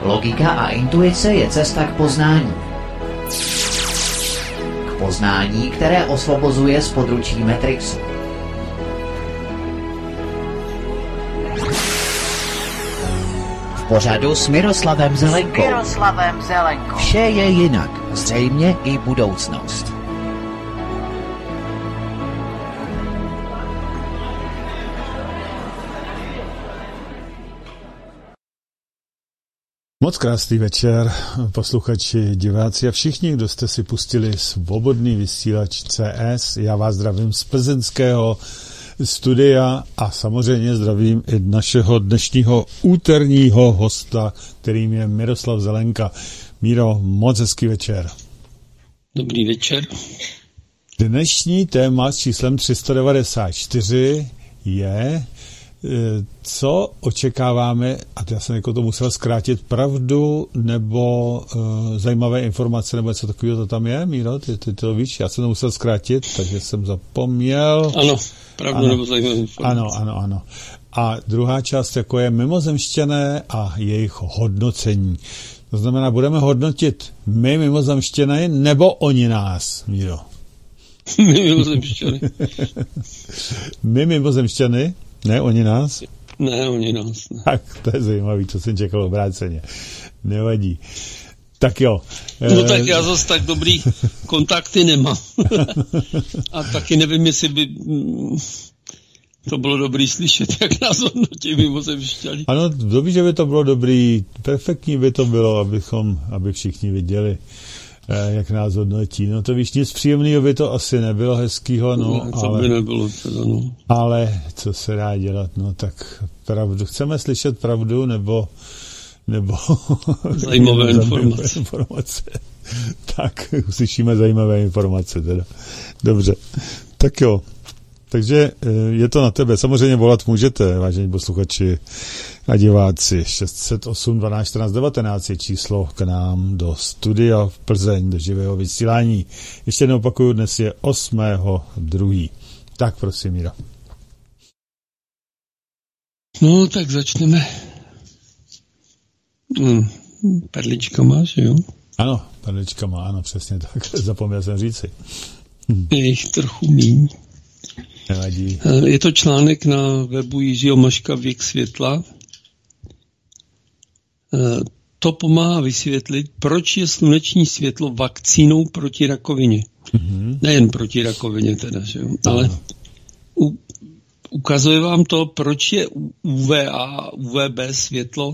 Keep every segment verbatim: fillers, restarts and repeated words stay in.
Logika a intuice je cesta k poznání. K poznání, které osvobozuje z područí Matrixu. V pořadu s Miroslavem Zelenkou. Miroslavem Zelenkou. Vše je jinak, zřejmě i budoucnost. Moc krásný večer, posluchači, diváci a všichni, kdo jste si pustili svobodný vysílač C S. Já vás zdravím z plzeňského studia a samozřejmě zdravím i našeho dnešního úterního hosta, kterým je Miroslav Zelenka. Míro, moc hezký večer. Dobrý večer. Dnešní téma s číslem tři sta devadesát čtyři je... Co očekáváme, a já jsem jako to musel zkrátit, pravdu nebo uh, zajímavé informace, nebo něco takového to tam je, Míro, ty, ty to víš, já jsem to musel zkrátit, takže jsem zapomněl. Ano, pravdu ano, nebo zajímavé informace. Ano, ano, ano. A druhá část jako je mimozemšťané a jejich hodnocení. To znamená, budeme hodnotit my mimozemšťané nebo oni nás, Míro? My mimozemšťany. My mimozemšťany? Ne, oni nás? Ne, oni nás. Ne. Tak, to je zajímavý, to jsem čekal obráceně. Nevadí. Tak jo. No tak já zase tak dobrý kontakty nemám. A taky nevím, jestli by to bylo dobrý slyšet, jak nás hodnotí mimozemšťané. Ano, dobře, že by to bylo dobrý, perfektní by to bylo, abychom, aby všichni viděli, jak nás hodnotí. No to víš, nic příjemného by to asi nebylo, hezkýho, no, ne, to ale, by nebylo teda, no. Ale co se dá dělat, no tak pravdu. Chceme slyšet pravdu, nebo nebo zajímavé informace. informace. Tak, uslyšíme zajímavé informace teda. Dobře, tak jo. Takže je to na tebe. Samozřejmě volat můžete, vážení posluchači a diváci. šest set osm dvanáct čtrnáct devatenáct je číslo k nám do studia v Plzeň, do živého vysílání. Ještě jednou opakuju, dnes je osmého druhého Tak prosím, Míra. No, tak začneme. Hmm, perlička máš, jo? Ano, perlička má, ano, přesně tak. Zapomněl jsem říci. Hm. Je jich trochu míň. Nevadí. Je to článek na webu Jiřího Maška Věk světla. To pomáhá vysvětlit, proč je sluneční světlo vakcínou proti rakovině. Mm-hmm. Nejen proti rakovině teda, že jo? Ale u, ukazuje vám to, proč je U V A a U V B světlo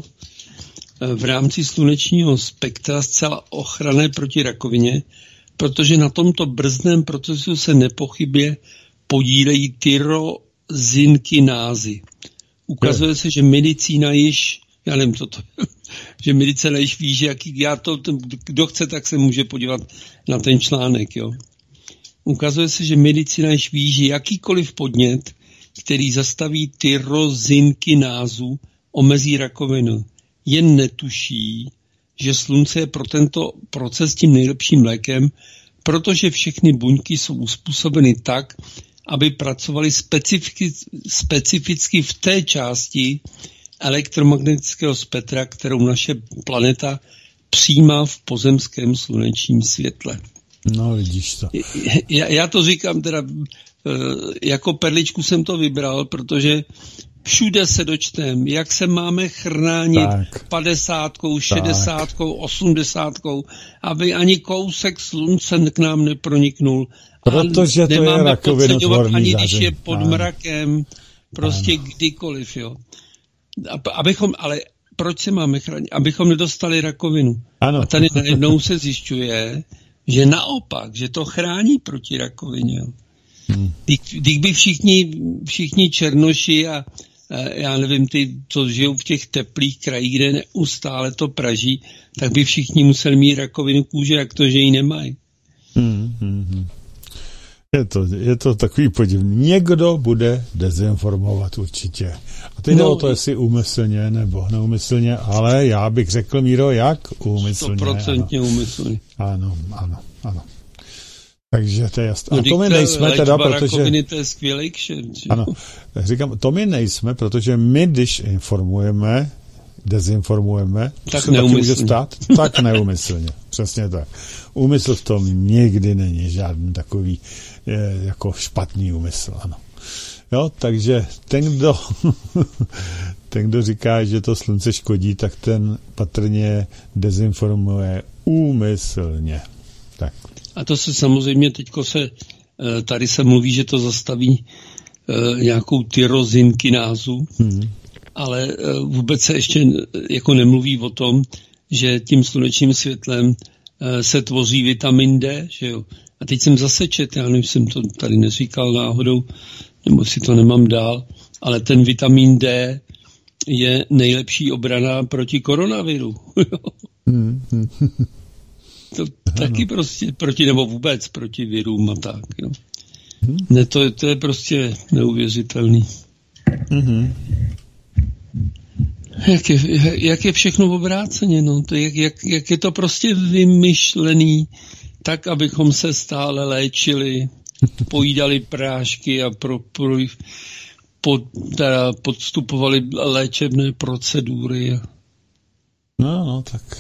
v rámci slunečního spektra zcela ochranné proti rakovině, protože na tomto brzdném procesu se nepochybně podílejí tyrozinkinázy. Ukazuje se, že medicína již, já nevím, co to že medicína již ví, že jaký, já to, kdo chce, tak se může podívat na ten článek, jo. Ukazuje se, že medicína již ví, že jakýkoliv podnět, který zastaví tyrozinkinázu, omezí rakovinu. Jen netuší, že slunce je pro tento proces tím nejlepším lékem, protože všechny buňky jsou uspůsobeny tak, aby pracovaly specificky, specificky v té části elektromagnetického spektra, kterou naše planeta přijímá v pozemském slunečním světle. No, vidíš to. Já, já to říkám teda, jako perličku jsem to vybral, protože všude se dočtem, jak se máme chránit tak. padesátkou, šedesátkou, osmdesátkou, aby ani kousek slunce k nám neproniknul. Protože to je rakovinotvorný ani záření. Když je pod ano. mrakem, prostě ano. kdykoliv, jo. Abychom, ale proč se máme chránit? Abychom nedostali rakovinu. Ano. A tady najednou se zjišťuje, že naopak, že to chrání proti rakovině. Hmm. Když by všichni, všichni černoši a já nevím, ty, co žijou v těch teplých krajích, kde neustále to praží, tak by všichni museli mít rakovinu kůže, jak to, že ji nemají. Hmm, hmm, hmm. Je to, je to takový podivný. Někdo bude dezinformovat určitě. A teď jde no, o to, jestli úmyslně nebo neúmyslně, ale já bych řekl, Míro, jak úmyslně. sto procent úmyslně. Ano, ano, ano. Takže to je jasné. No, a to my nejsme teda, protože... to je skvělý kšen. Ano, říkám, to my nejsme, protože my, když informujeme, dezinformujeme. Tak neumyslně. Tak neumyslně, přesně tak. Úmysl v tom nikdy není žádný takový je, jako špatný úmysl, ano. Jo, takže ten, kdo ten, kdo říká, že to slunce škodí, tak ten patrně dezinformuje úmyslně. Tak. A to se samozřejmě teďko se, tady se mluví, že to zastaví nějakou tyrozinkinázu, hmm. ale vůbec se ještě jako nemluví o tom, že tím slunečním světlem se tvoří vitamin D, že jo. A teď jsem zase čet, já nevím, jsem to tady neříkal náhodou, nebo si to nemám dál, ale ten vitamin D je nejlepší obrana proti koronaviru. hmm. To taky prostě proti, nebo vůbec proti virům a tak, jo. Hmm. Ne, to, to je prostě neuvěřitelný. Hmm. Jak je, jak je všechno obráceně, no, to jak, jak, jak je to prostě vymyšlený, tak, abychom se stále léčili, pojídali prášky a pro, pro, pod, teda podstupovali léčebné procedury. No, no, tak...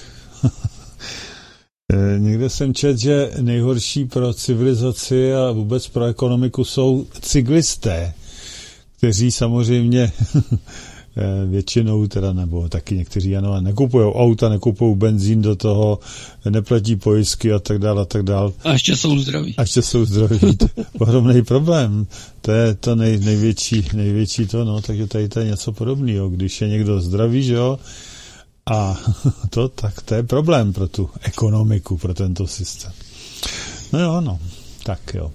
Někde jsem četl, že nejhorší pro civilizaci a vůbec pro ekonomiku jsou cyklisté, kteří samozřejmě většinou teda, nebo taky někteří ano, nekupují auta, nekupují benzín do toho, neplatí pojistky a tak dále a tak dále. A ještě jsou zdraví. A ještě jsou zdraví. To je ohromný problém. To je to nej, největší, největší to, no, takže tady to je něco podobného. Když je někdo zdravý, že jo, a to, tak to je problém pro tu ekonomiku, pro tento systém. No jo, no, tak jo.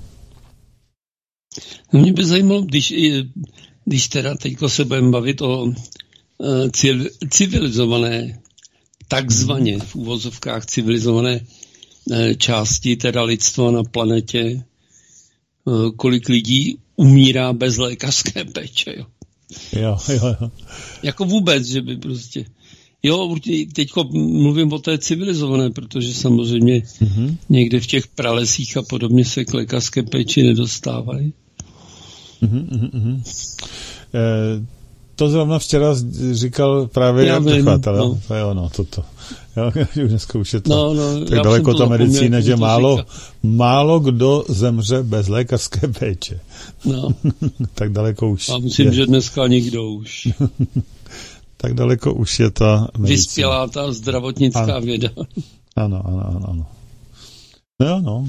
No mě by zajímalo, když, když teda teďko se budeme bavit o civilizované, takzvaně v úvozovkách civilizované části teda lidstva na planetě, kolik lidí umírá bez lékařské péče, jo. Jo, jo, jo. Jako vůbec, že by prostě... Jo, teďko mluvím o té civilizované, protože samozřejmě mm-hmm. někde v těch pralesích a podobně se k lékařské péči nedostávají. Mm-hmm, mm-hmm. E, to zrovna včera říkal právě Jan Trchatel, no. To je ono, toto. Jo, dneska už je to no, no, tak daleko ta medicína, že málo, málo kdo zemře bez lékařské péče. No. Tak daleko už a myslím, je. Že dneska nikdo už. Tak daleko už je ta medicína. Vyspělá ta zdravotnická ano. věda. Ano, ano, ano, ano. No jo, no.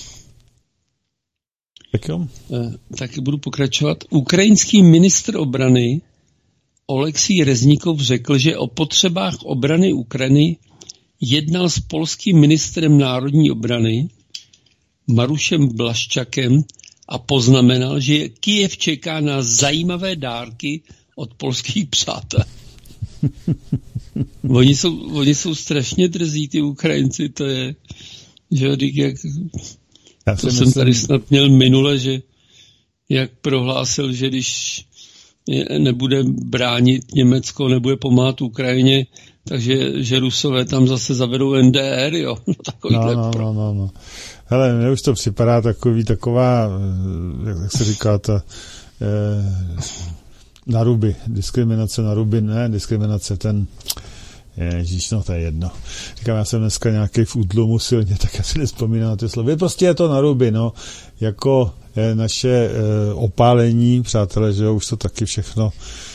Tak jo. E, taky budu pokračovat. Ukrajinský ministr obrany Oleksij Reznikov řekl, že o potřebách obrany Ukrajiny jednal s polským ministrem národní obrany Marušem Blaszczakem a poznamenal, že Kyjev čeká na zajímavé dárky od polských přátel. oni, jsou, oni jsou strašně drzí, ty Ukrajinci, to je, že jak, to jsem myslím... tady snad měl minule, že jak prohlásil, že když nebude bránit Německo, nebude pomáhat Ukrajině, takže že Rusové tam zase zavedou N D R, jo. No, no, no, no, no. Hele, mně už to připadá takový, taková, jak se říká, ta eh, naruby, diskriminace naruby, ne, diskriminace ten, ježiš, no to je jedno. Říkám, já jsem dneska nějaký v útlumu silně, tak já si nespomínám na ty slovy. Prostě je to naruby, no, jako je naše e, opálení, přátelé, že jo, už to taky všechno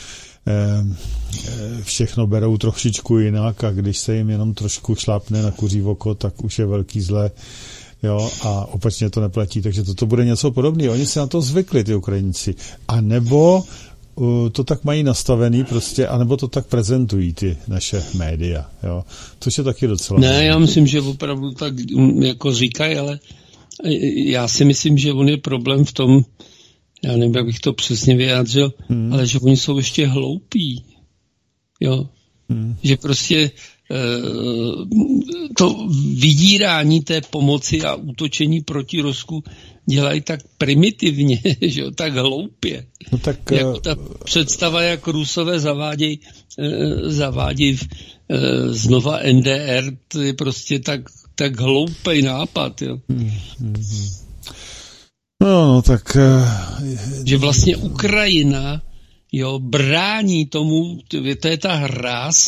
e, všechno berou trošičku jinak a když se jim jenom trošku šlápne na kuří oko, tak už je velký zlé, jo, a opačně to neplatí, takže toto bude něco podobného. Oni se na to zvykli, ty Ukrajinci. A nebo to tak mají nastavený prostě, anebo to tak prezentují ty naše média, jo. Což je taky docela... Ne, já myslím, že opravdu tak jako říkají, ale já si myslím, že on je problém v tom, já nevím, jak bych to přesně vyjádřil, hmm. ale že oni jsou ještě hloupí, jo. Hmm. Že prostě to vydírání té pomoci a útočení proti Rusku dělají tak primitivně, že jo, tak hloupě. No tak, jako ta představa, jak Rusové zavádějí zaváděj znova N D R, to je prostě tak, tak hloupej nápad, jo. Hmm, hmm, hmm. No, no, tak... Že vlastně Ukrajina, jo, brání tomu, to je ta hráz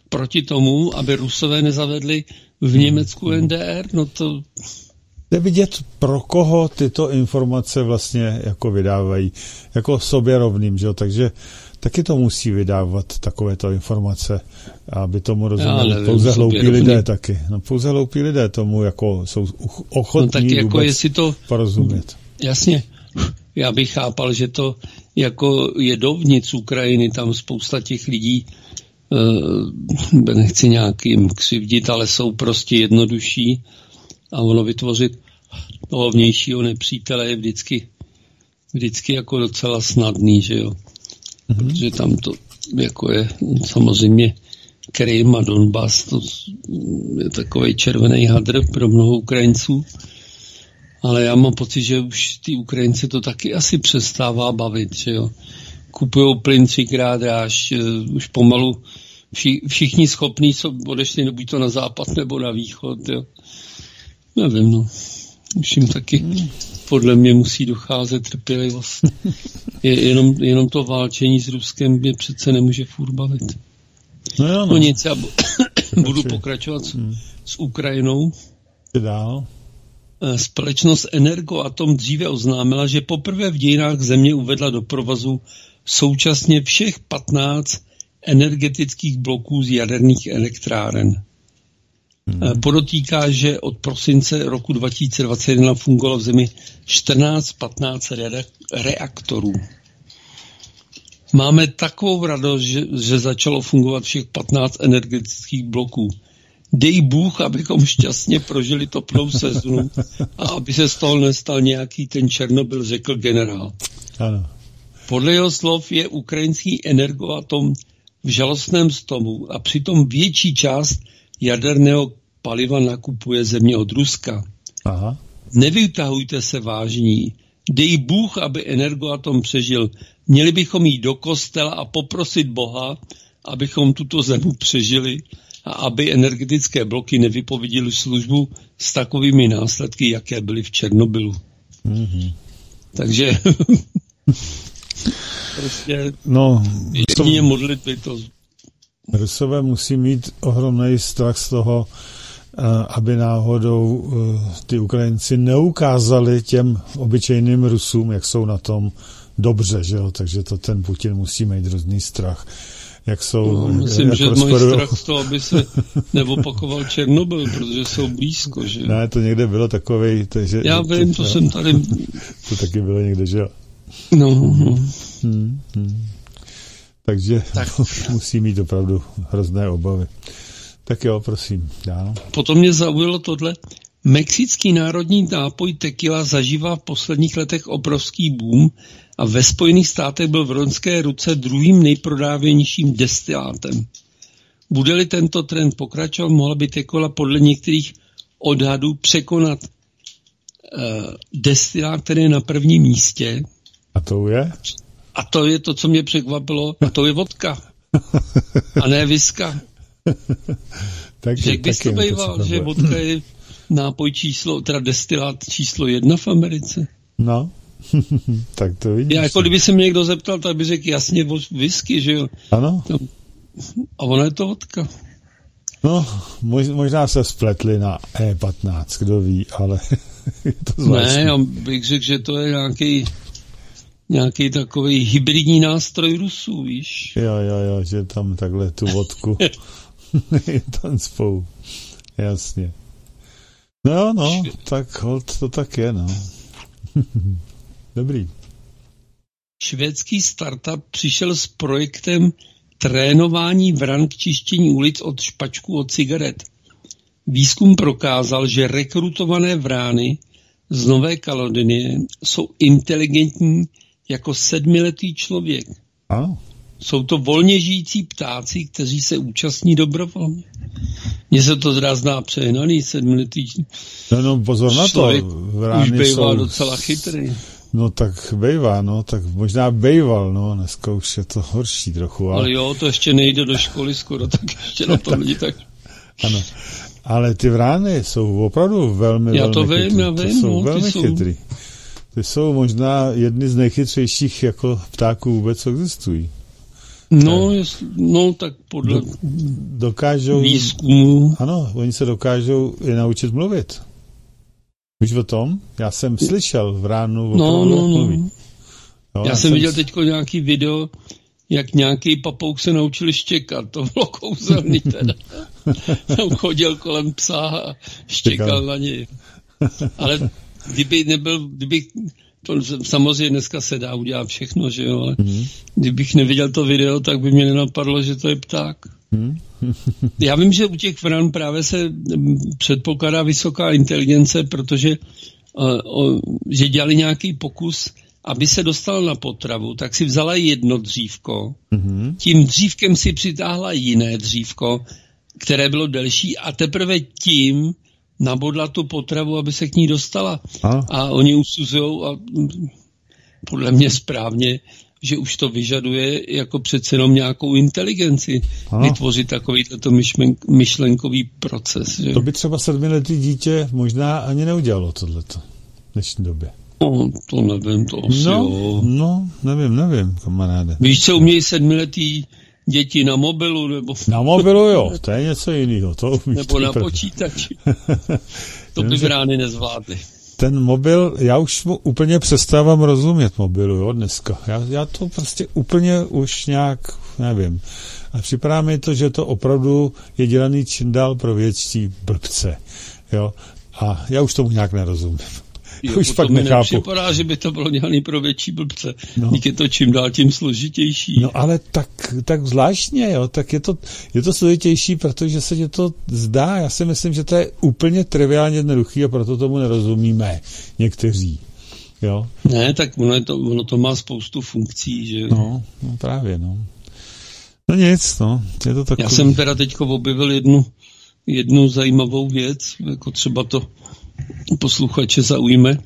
proti tomu, aby Rusové nezavedli v Německu N D R? No to... Je vidět, pro koho tyto informace vlastně jako vydávají, jako sobě rovným, že jo? Takže taky to musí vydávat takovéto informace, aby tomu rozuměli pouze hloupí rovný. lidé taky. No pouze hloupí lidé tomu jako jsou ochotní no, tak jako vůbec jestli to, porozumět. Jasně. Já bych chápal, že to jako je dovnitř Ukrajiny, tam spousta těch lidí, e, nechci nějakým křivdit, ale jsou prostě jednodušší a ono vytvořit toho vnějšího nepřítele je vždycky, vždycky jako docela snadný, že jo. Mm-hmm. Protože tam to jako je samozřejmě Krym a Donbas, to je takovej červený hadr pro mnoho Ukrajinců. Ale já mám pocit, že už ty Ukrajinci to taky asi přestává bavit, že jo. Kupujou plyn třikrát dráž, už pomalu vši, všichni schopní jsou odešli buď to na západ nebo na východ, jo. Nevím, no. Už jim taky podle mě musí docházet trpělivost. Je, jenom, jenom to válčení s Ruskem mě přece nemůže furt bavit. No, jo, no. no nic, já budu pokračovat s, hmm. s Ukrajinou. Dál. Společnost Energoatom dříve oznámila, že poprvé v dějinách země uvedla do provozu současně všech patnáct energetických bloků z jaderných elektráren. Hmm. Podotýká, že od prosince roku dva tisíce dvacet jedna fungovalo v zemi čtrnáct patnáct reaktorů. Máme takovou radost, že, že začalo fungovat všech patnáct energetických bloků. Dej Bůh, abychom šťastně prožili topnou sezonu a aby se z toho nestal nějaký ten Černobyl, řekl generál. Ano. Podle jeho slov je ukrajinský Energoatom v žalostném stavu a přitom větší část jaderného paliva nakupuje země od Ruska. Aha. Nevytahujte se vážní. Dej Bůh, aby Energoatom přežil. Měli bychom jít do kostela a poprosit Boha, abychom tuto zemi přežili a aby energetické bloky nevypověděly službu s takovými následky, jaké byly v Černobylu. Mm-hmm. Takže prostě no, jedině modlitby to. Rusové musí mít ohromný strach z toho, aby náhodou ty Ukrajinci neukázali těm obyčejným Rusům, jak jsou na tom dobře, že jo? Takže to ten Putin musí mít hrozný strach. Jak jsou, no, myslím, jak že rozporu... můj strach z toho, aby se neopakoval Černobyl, protože jsou blízko, že? Ne, to někde bylo takovej... Takže, já vím, to, to jsem tady... To taky bylo někde, že jo? No, no. Hmm, hmm. Takže tak. musí mít opravdu hrozné obavy. Tak jo, prosím, dál. Potom mě zaujalo tohle. Mexický národní nápoj tequila zažívá v posledních letech obrovský boom a ve Spojených státech byl v loňské roce druhým nejprodávanějším destilátem. Bude-li tento trend pokračovat, mohla by tequila podle některých odhadů překonat uh, destilát, který je na prvním místě. A to je? A to je to, co mě překvapilo. A to je vodka. A ne viska. Jak bys to býval, že vodka je nápoj číslo, teda destilát číslo jedna v Americe? No, tak to vidíš. Já jako kdyby se mě někdo zeptal, tak by řekl jasně whisky, že jo? Ano. A ona je to vodka. No, možná se spletli na E patnáct, kdo ví, ale je to zvláštní. Ne, já bych řekl, že to je nějaký nějaký takový hybridní nástroj Rusů, víš? Jo, jo, jo, že tam takhle tu vodku tam spou. Jasně. No, no, tak hold, to tak je, no. Dobrý. Švédský startup přišel s projektem trénování vran k čištění ulic od špačků od cigaret. Výzkum prokázal, že rekrutované vrány z Nové Kaledónie jsou inteligentní jako sedmiletý člověk. A? Jsou to volně žijící ptáci, kteří se účastní dobrovolně. Mně se to zdá přehnaný sedmiletý no, no, pozor na člověk to. Vrány už bejvá jsou... docela chytrý. No tak bejvá, no, tak možná bejval, no, dneska už je to horší trochu. Ale, ale jo, to ještě nejde do školy skoro, tak ještě na to lidi tak... Ano, ale ty vrány jsou opravdu velmi, já velmi to vím, chytrý. Já vím, to jsou no, velmi jsou... chytrý. Ty jsou možná jedny z nejchytřejších jako ptáků vůbec existují. No, jestli, no tak podle do, dokážou, výzkumu. Ano, oni se dokážou je naučit mluvit. Víš o tom? Já jsem slyšel v ránu o no, tom, no, no. mluví. No, já, já jsem viděl teďko nějaký video, jak nějaký papouk se naučil štěkat. To bylo kouzelný teda. Tam chodil kolem psa a štěkal na něj. Ale kdyby nebyl, kdyby, to samozřejmě dneska se dá udělat všechno, že jo, ale mm. kdybych neviděl to video, tak by mě nenapadlo, že to je pták. Mm. Já vím, že u těch vran právě se předpokládá vysoká inteligence, protože uh, uh, že dělali nějaký pokus, aby se dostal na potravu, tak si vzala jedno dřívko, mm-hmm. tím dřívkem si přitáhla jiné dřívko, které bylo delší a teprve tím nabodla tu potravu, aby se k ní dostala. A, a oni usuzujou a podle mě správně, že už to vyžaduje jako přece jenom nějakou inteligenci a. vytvořit takovýto myšlenkový proces. Že? To by třeba sedmiletý dítě možná ani neudělalo tohleto v dnešní době. No, to nevím, to asi no, jo. No, nevím, nevím, kamaráde. Víš, co umějí sedmiletý děti na mobilu? Nebo... Na mobilu, jo, to je něco jiného. To nebo na počítači. To by vrány nezvládly. Ten mobil, já už mu úplně přestávám rozumět mobilu, jo, dneska. Já, já to prostě úplně už nějak, nevím. A připadá mi to, že to opravdu je dělaný čím dál pro větší blbce, jo. A já už tomu nějak nerozumím. Jo, už fakt nechápu. Nepřipadá, že by to bylo dělaný pro větší blbce. No. Díky to čím dál tím složitější. No ale tak, tak zvláštně, jo, tak je to, je to složitější, protože se ti to zdá. Já si myslím, že to je úplně triviálně jednoduchý a proto tomu nerozumíme někteří. Jo? Ne, tak ono, je to, ono to má spoustu funkcí, že? No, no právě, no. No nic, no. Je to takový... Já jsem teda teďko objevil jednu, jednu zajímavou věc, jako třeba to posluchače zaujme,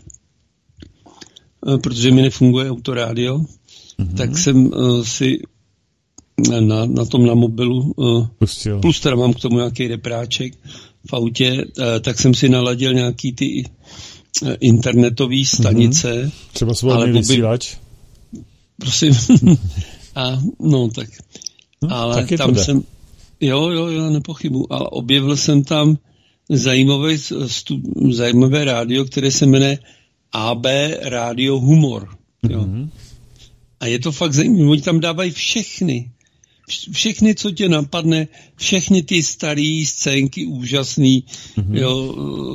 protože mi nefunguje autorádio, mm-hmm. tak jsem uh, si na, na tom na mobilu, uh, plus teda mám k tomu nějaký repráček v autě, uh, tak jsem si naladil nějaký ty uh, internetové stanice. Mm-hmm. Třeba svobodný vysílač? Prosím. A no tak. No, ale tam jsem, jo, jo, jo, nepochybu, ale objevil jsem tam zajímavé, stu, zajímavé rádio, které se jmenuje A B Rádio Humor. Jo. Mm-hmm. A je to fakt zajímavé. Oni tam dávají všechny. Všechny, co tě napadne, všechny ty staré scénky úžasný, mm-hmm. jo,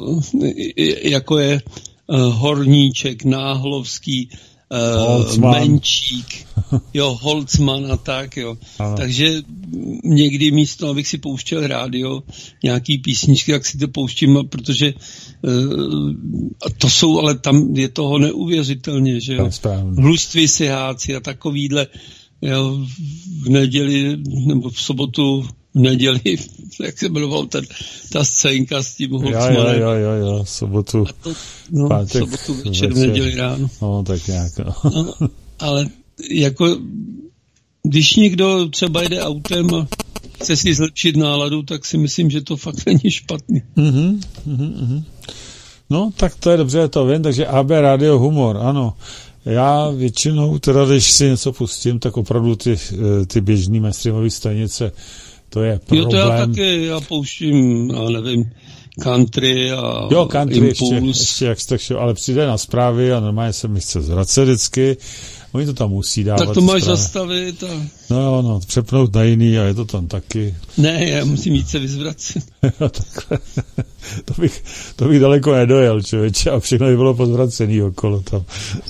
jako je uh, Horníček, Náhlovský, Uh, Menčík, jo, Holcman a tak, jo. Aha. Takže někdy místo, abych si pouštěl rádio, nějaký písničky, jak si to pouštím, protože uh, to jsou, ale tam je toho neuvěřitelně, že jo. Hluství siháci a takovýhle, jo, v neděli, nebo v sobotu, v neděli, jak se jmenoval ten, ta scénka s tím Holcmanem. Jo, jo, jo, jo, sobotu, to, no, pátek, sobotu večer, večer, v neděli ráno. No, tak nějak, no. no. Ale jako, když někdo třeba jede autem a chce si zlepšit náladu, tak si myslím, že to fakt není špatný. Mhm, mhm, mhm. No, tak to je dobře, to vím, takže A B Rádio Humor, ano. Já většinou, teda když si něco pustím, tak opravdu ty, ty běžný mainstreamové stanice, to je problém. Jo, to já taky, já pouštím, já nevím, country a jo, country Impuls. ještě, ještě jak tak šel, ale přijde na zprávy a normálně se mi chce zvracet vždycky. Oni to tam musí dávat. Tak to máš zprávy. Zastavit a... No jo, no, přepnout na jiný a je to tam taky. Ne, já musím jít se vyzvracet. Takhle. To bych, to bych daleko nedojel, člověče, a všechno by bylo pozvracený okolo tam.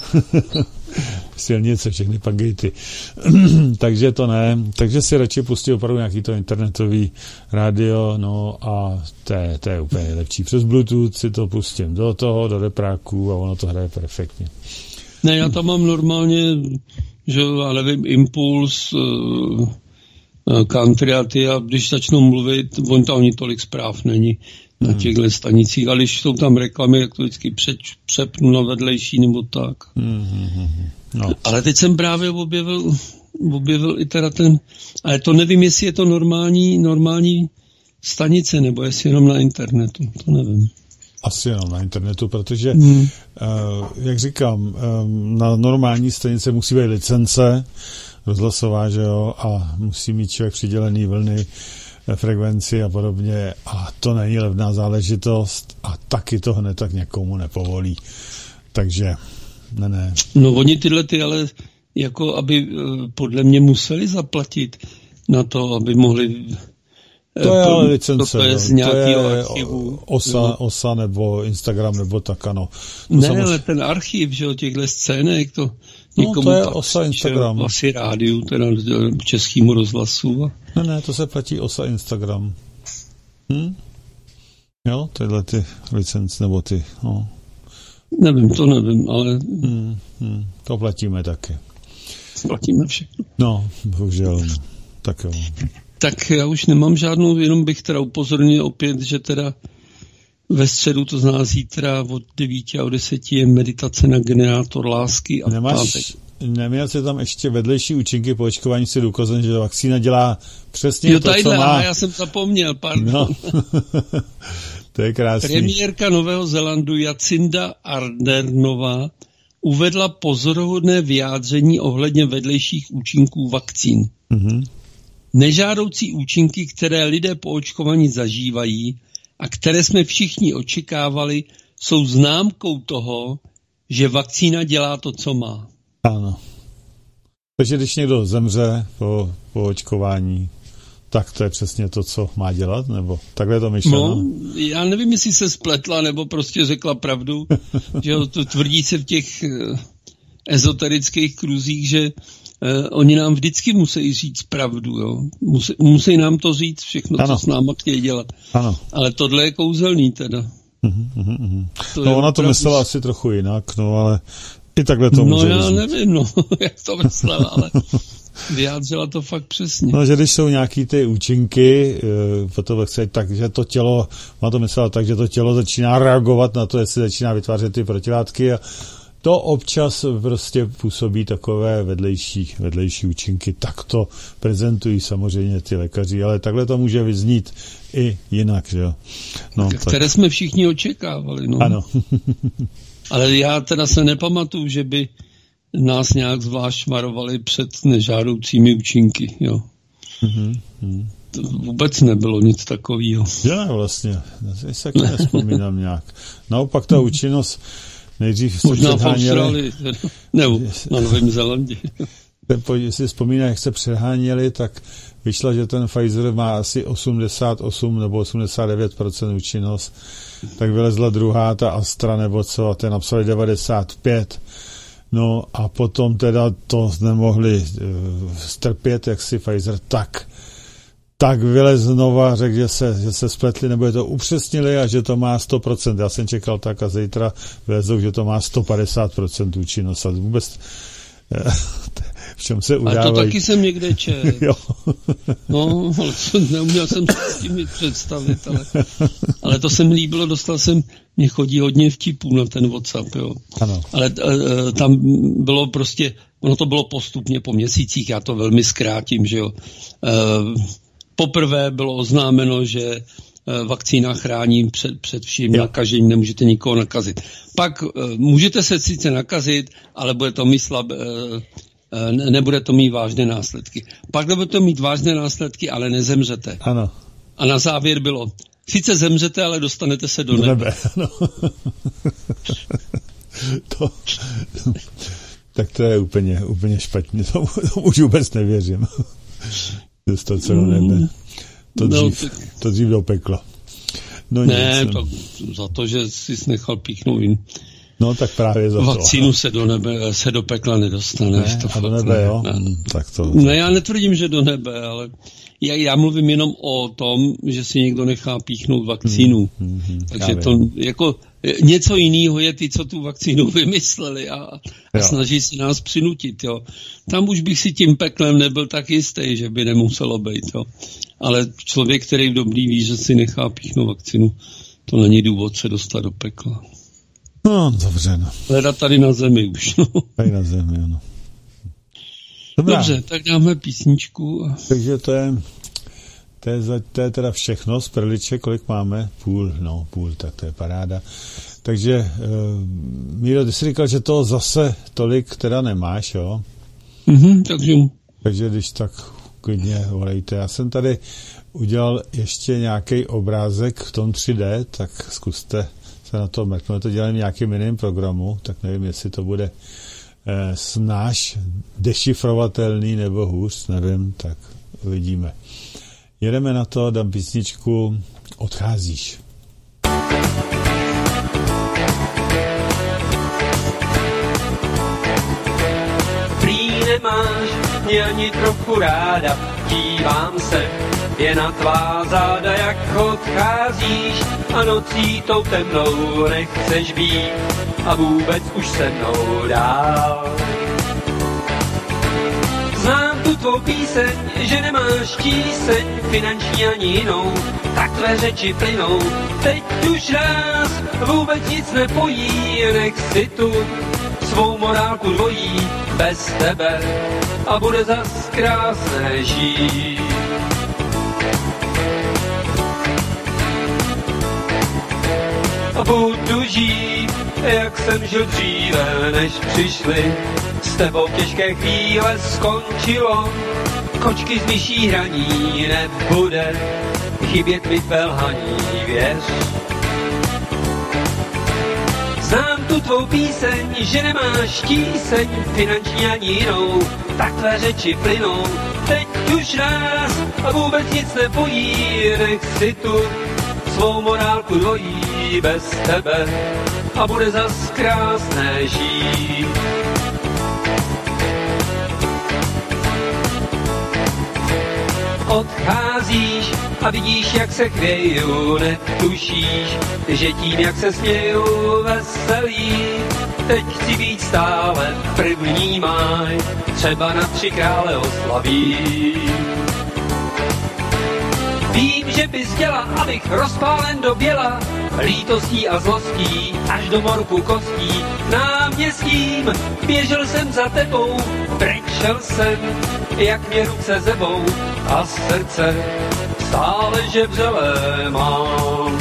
Silnice, všechny pagejty. Takže to ne. Takže si radši pustí opravdu nějaký to internetový rádio, no a to je, to je úplně lepší. Přes Bluetooth si to pustím do toho, do repráku a ono to hraje perfektně. Ne, já tam mám normálně, že já nevím, Impuls, uh, country a ty, a když začnou mluvit, on tam ani tolik zpráv není na hmm. těchto stanicích, ale když jsou tam reklamy, jak to vždycky před, přepnu na vedlejší nebo tak. Hmm. No. Ale teď jsem právě objevil, objevil i teda ten, ale to nevím, jestli je to normální, normální stanice, nebo jestli jenom na internetu, to nevím. Asi jenom na internetu, protože, hmm. uh, jak říkám, um, na normální stanice musí být licence rozhlasová, že jo, a musí mít člověk přidělený vlny, frekvenci a podobně, a to není levná záležitost a taky to hned tak někomu nepovolí. Takže, ne, ne. No oni tyhle ty ale jako aby podle mě museli zaplatit na to, aby mohli... To je ale licence, to je z nějakého archivu. Osa, no. Osa nebo Instagram nebo tak, ano. To ne, samozřejmě... ale ten archiv, že o těchto scének, to no, to je Osa Instagram. Asi rádiu, teda českému rozhlasu. Ne, ne, to se platí Osa Instagram. Hm? Jo, tyhle ty licence nebo ty, no. Nevím, to nevím, ale... Hmm, hmm, to platíme taky. Platíme všechno. No, bohužel, no. Tak jo. Tak já už nemám žádnou, jenom bych teda upozornil opět, že teda ve středu, to znamená zítra od devíti a o deseti je meditace na generátor lásky a Nemáš, pátek. Neměl jsi tam ještě vedlejší účinky po očkování si důkazem, že vakcína dělá přesně jo, to, tadyhle, co má. já jsem zapomněl, pardon. No. To je krásný. Premiérka Nového Zélandu Jacinda Ardernová uvedla pozoruhodné vyjádření ohledně vedlejších účinků vakcín. Mm-hmm. Nežádoucí účinky, které lidé po očkování zažívají a které jsme všichni očekávali, jsou známkou toho, že vakcína dělá to, co má. Ano. Takže když někdo zemře po, po očkování, tak to je přesně to, co má dělat? Nebo takhle to myšleno? No, já nevím, jestli se spletla, nebo prostě řekla pravdu. Že to tvrdí se v těch uh, ezoterických kruzích, že uh, oni nám vždycky musí říct pravdu. Jo? Musí, musí nám to říct všechno, ano. Co s náma chtějí dělat. Ano. Ale tohle je kouzelný teda. Uh-huh, uh-huh. No ona to myslela asi trochu jinak, no ale i takhle to no, může já vyznít. nevím, no, jak to myslela, ale vyjádřila to fakt přesně. No, že když jsou nějaký ty účinky, potom chce, takže to tělo, má to myslela tak, že to tělo začíná reagovat na to, jestli začíná vytvářet ty protilátky a to občas prostě působí takové vedlejší, vedlejší účinky. Tak to prezentují samozřejmě ty lékaři, ale takhle to může vyznít i jinak, že jo. No, které tak. Jsme všichni očekávali, no. Ano. Ale já teda se nepamatuju, že by nás nějak zvlášť varovali před nežádoucími účinky, jo. Mm-hmm. To vůbec nebylo nic takového. Já vlastně, já se taky nespomínám nějak. Naopak ta účinnost nejdřív možná v Austrálii, nebo na Novém Zélandě. Jestli vzpomíná, jak se přeháněli, tak vyšlo, že ten Pfizer má asi osmdesát osm nebo osmdesát devět procent účinnost, tak vylezla druhá, ta Astra nebo co, a ten napsali devadesát pět. No a potom teda to nemohli uh, strpět, jak si Pfizer, tak tak vylez znova, řekl, že se, že se spletli, nebo je to upřesnili a že to má sto procent. Já jsem čekal tak a zítra vylezou, že to má sto padesát procent účinnost. A vůbec v čem se udávají. Ale to taky jsem někde čet. Jo. No, ale to neuměl jsem se s tím představit, ale, ale to se mi líbilo, dostal jsem, mě chodí hodně vtipů na ten WhatsApp, jo. Ano. Ale uh, tam bylo prostě, ono to bylo postupně po měsících, já to velmi zkrátím, že jo. Uh, poprvé bylo oznámeno, že uh, vakcína chrání před, před vším nakažením, nemůžete nikoho nakazit. Pak uh, můžete se sice nakazit, ale bude to mít slab, uh, uh, nebude to mít vážné následky. Pak nebude to mít vážné následky, ale nezemřete. Ano. A na závěr bylo, sice zemřete, ale dostanete se do, do nebe. nebe. No. to, tak to je úplně, úplně špatně. To, to už vůbec nevěřím. Dostat se do nebe. To dřív, no, tak... to dřív do pekla. No ne, to, za to, že jsi nechal píchnout jin. No tak právě za vakcínu to. Vakcínu se do nebe, se do pekla nedostane. Ne, to a do nebe, jo? Ne. Tak to, ne, já netvrdím, že do nebe, ale já, já mluvím jenom o tom, že si někdo nechá píchnout vakcínu. Hmm, hmm, Takže to jako něco jiného je ty, co tu vakcínu vymysleli a, a snaží se nás přinutit. Jo. Tam už bych si tím peklem nebyl tak jistý, že by nemuselo být. Jo. Ale člověk, který v dobrý víře si nechá píchnout vakcínu, to není důvod se dostat do pekla. No, dobře, no. Hledat tady na zemi už, no. Tady na zemi, ano. Dobrá. Dobře, tak dáme písničku. A... Takže to je, to je, za, to je teda všechno z Perliče, kolik máme? Půl, no, půl, tak to je paráda. Takže, uh, Míro, ty jsi říkal, že to zase tolik teda nemáš, jo? Mhm, takže Takže když tak klidně volejte. Já jsem tady udělal ještě nějaký obrázek v tom tři dé, tak zkuste se na to mrknout. To dělám nějakým jiným programu, tak nevím, jestli to bude eh, snáš dešifrovatelný nebo hůř, nevím, tak uvidíme. Jedeme na to, dám písničku Odcházíš. Prý nemáš mě ani trochu ráda, dívám se, je na tvá záda, jak odcházíš a nocí tou temnou nechceš být a vůbec už se mnou dál. Znám tu tvou píseň, že nemáš tíseň, finanční ani jinou, tak tvé řeči plynou. Teď už nás vůbec nic nepojí, nech si tu svou morálku dvojí bez tebe a bude zas krásné žít. A budu žít, jak jsem žil dříve, než přišli s tebou těžké chvíle, skončilo. Kočky z myší hraní nebude chybět mi tvé lhaní, věř. Znám tu tvou píseň, že nemáš tíseň, finanční ani jinou, tak tvé řeči plynou. Teď už nás a vůbec nic nepojí, nech si tu svou morálku dvojí bez tebe a bude zas krásné žít. Odcházíš a vidíš, jak se chvěju, netušíš, že tím, jak se směju, veselý. Teď chci být stále první máj, třeba na tři krále oslaví. Vím, že bys chtěla, abych rozpálen do běla, lítostí a zlostí, až do morku kostí. Náměstím běžel jsem za tebou, brečel jsem, jak mě ruce zebou, a srdce stále žebřelé mám.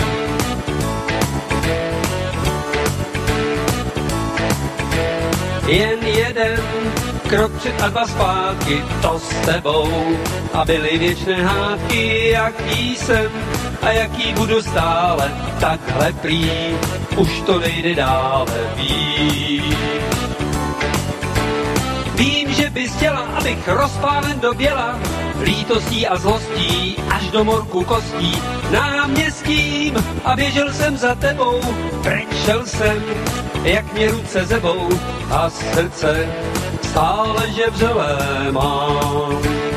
Jen jeden krok před a dva zpátky, to s tebou, a byly věčné hádky, jaký jsem a jaký budu stále, takhle prý, už to nejde dále, víš. Vím, že bys chtěla, abych rozpálen do běla, lítostí a zlostí, až do morku kostí, náměstím a běžel jsem za tebou, brečel jsem, jak mě ruce zebou, a srdce stále žebřelé mám.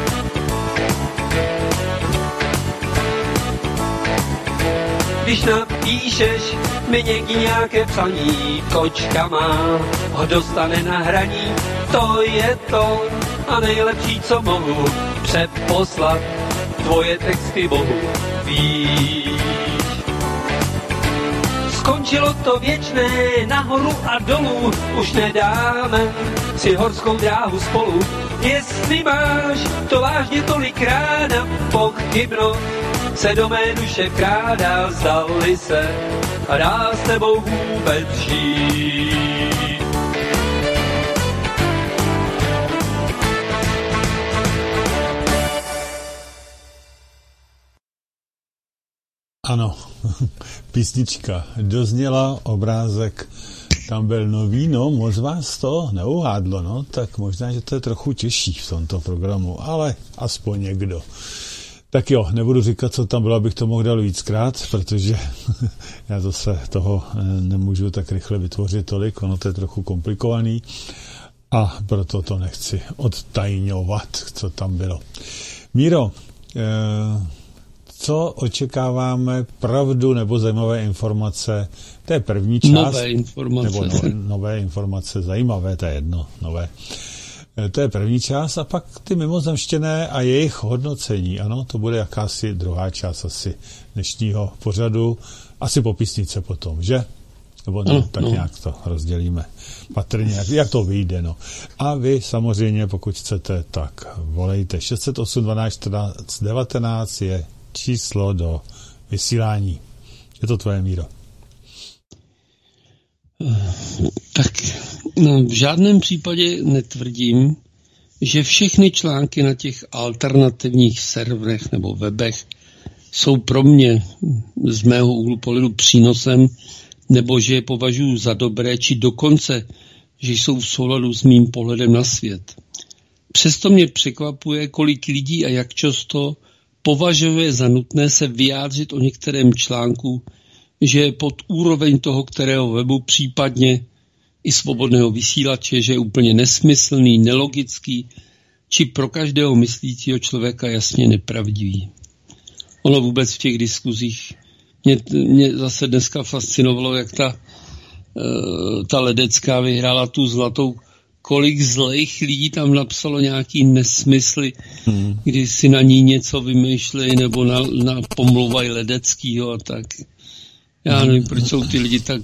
Když napíšeš mi někdy nějaké psaní, kočka má ho dostane na hraní, to je to a nejlepší, co mohu předposlat tvoje texty Bohu, víš. Skončilo to věčné nahoru a dolů, už nedáme si horskou dráhu spolu. Jestli máš to vážně tolikrát a pochybnost se do mé duše vkrádá, zdali se a dá s tebou vůbec žít. Ano, písnička dozněla, obrázek tam byl nový, no moc vás to neuhádlo, no, tak možná, že to je trochu těžší v tomto programu, ale aspoň někdo. Tak jo, nebudu říkat, co tam bylo, abych to mohl dát víckrát, protože já zase toho nemůžu tak rychle vytvořit tolik, ono to je trochu komplikovaný a proto to nechci odtajňovat, co tam bylo. Míro, eh, co očekáváme, pravdu nebo zajímavé informace? To je první část. Nové informace. Nebo no, nové informace, zajímavé, to je jedno, nové. To je první část a pak ty mimozemštěné a jejich hodnocení. Ano, to bude jakási druhá část asi dnešního pořadu. Asi po písnice potom, že? Nebo no, no, tak no. Nějak to rozdělíme patrně, jak, jak to vyjde. No. A vy samozřejmě, pokud chcete, tak volejte. šest set osm dvanáct čtrnáct devatenáct je číslo do vysílání. Je to tvoje, Míro? Tak no, v žádném případě netvrdím, že všechny články na těch alternativních serverech nebo webech jsou pro mě z mého úhlu pohledu přínosem, nebo že je považuji za dobré, či dokonce, že jsou v souladu s mým pohledem na svět. Přesto mě překvapuje, kolik lidí a jak často považuje za nutné se vyjádřit o některém článku, že je pod úroveň toho, kterého webu, případně i svobodného vysílače, že je úplně nesmyslný, nelogický, či pro každého myslícího člověka jasně nepravdivý. Ono vůbec v těch diskuzích mě, mě zase dneska fascinovalo, jak ta, ta Ledecká vyhrála tu zlatou, kolik zlejch lidí tam napsalo nějaký nesmysly, hmm. kdy si na ní něco vymýšlejí nebo na, na pomlouvají Ledeckýho a tak. Já nevím, proč jsou ty lidi tak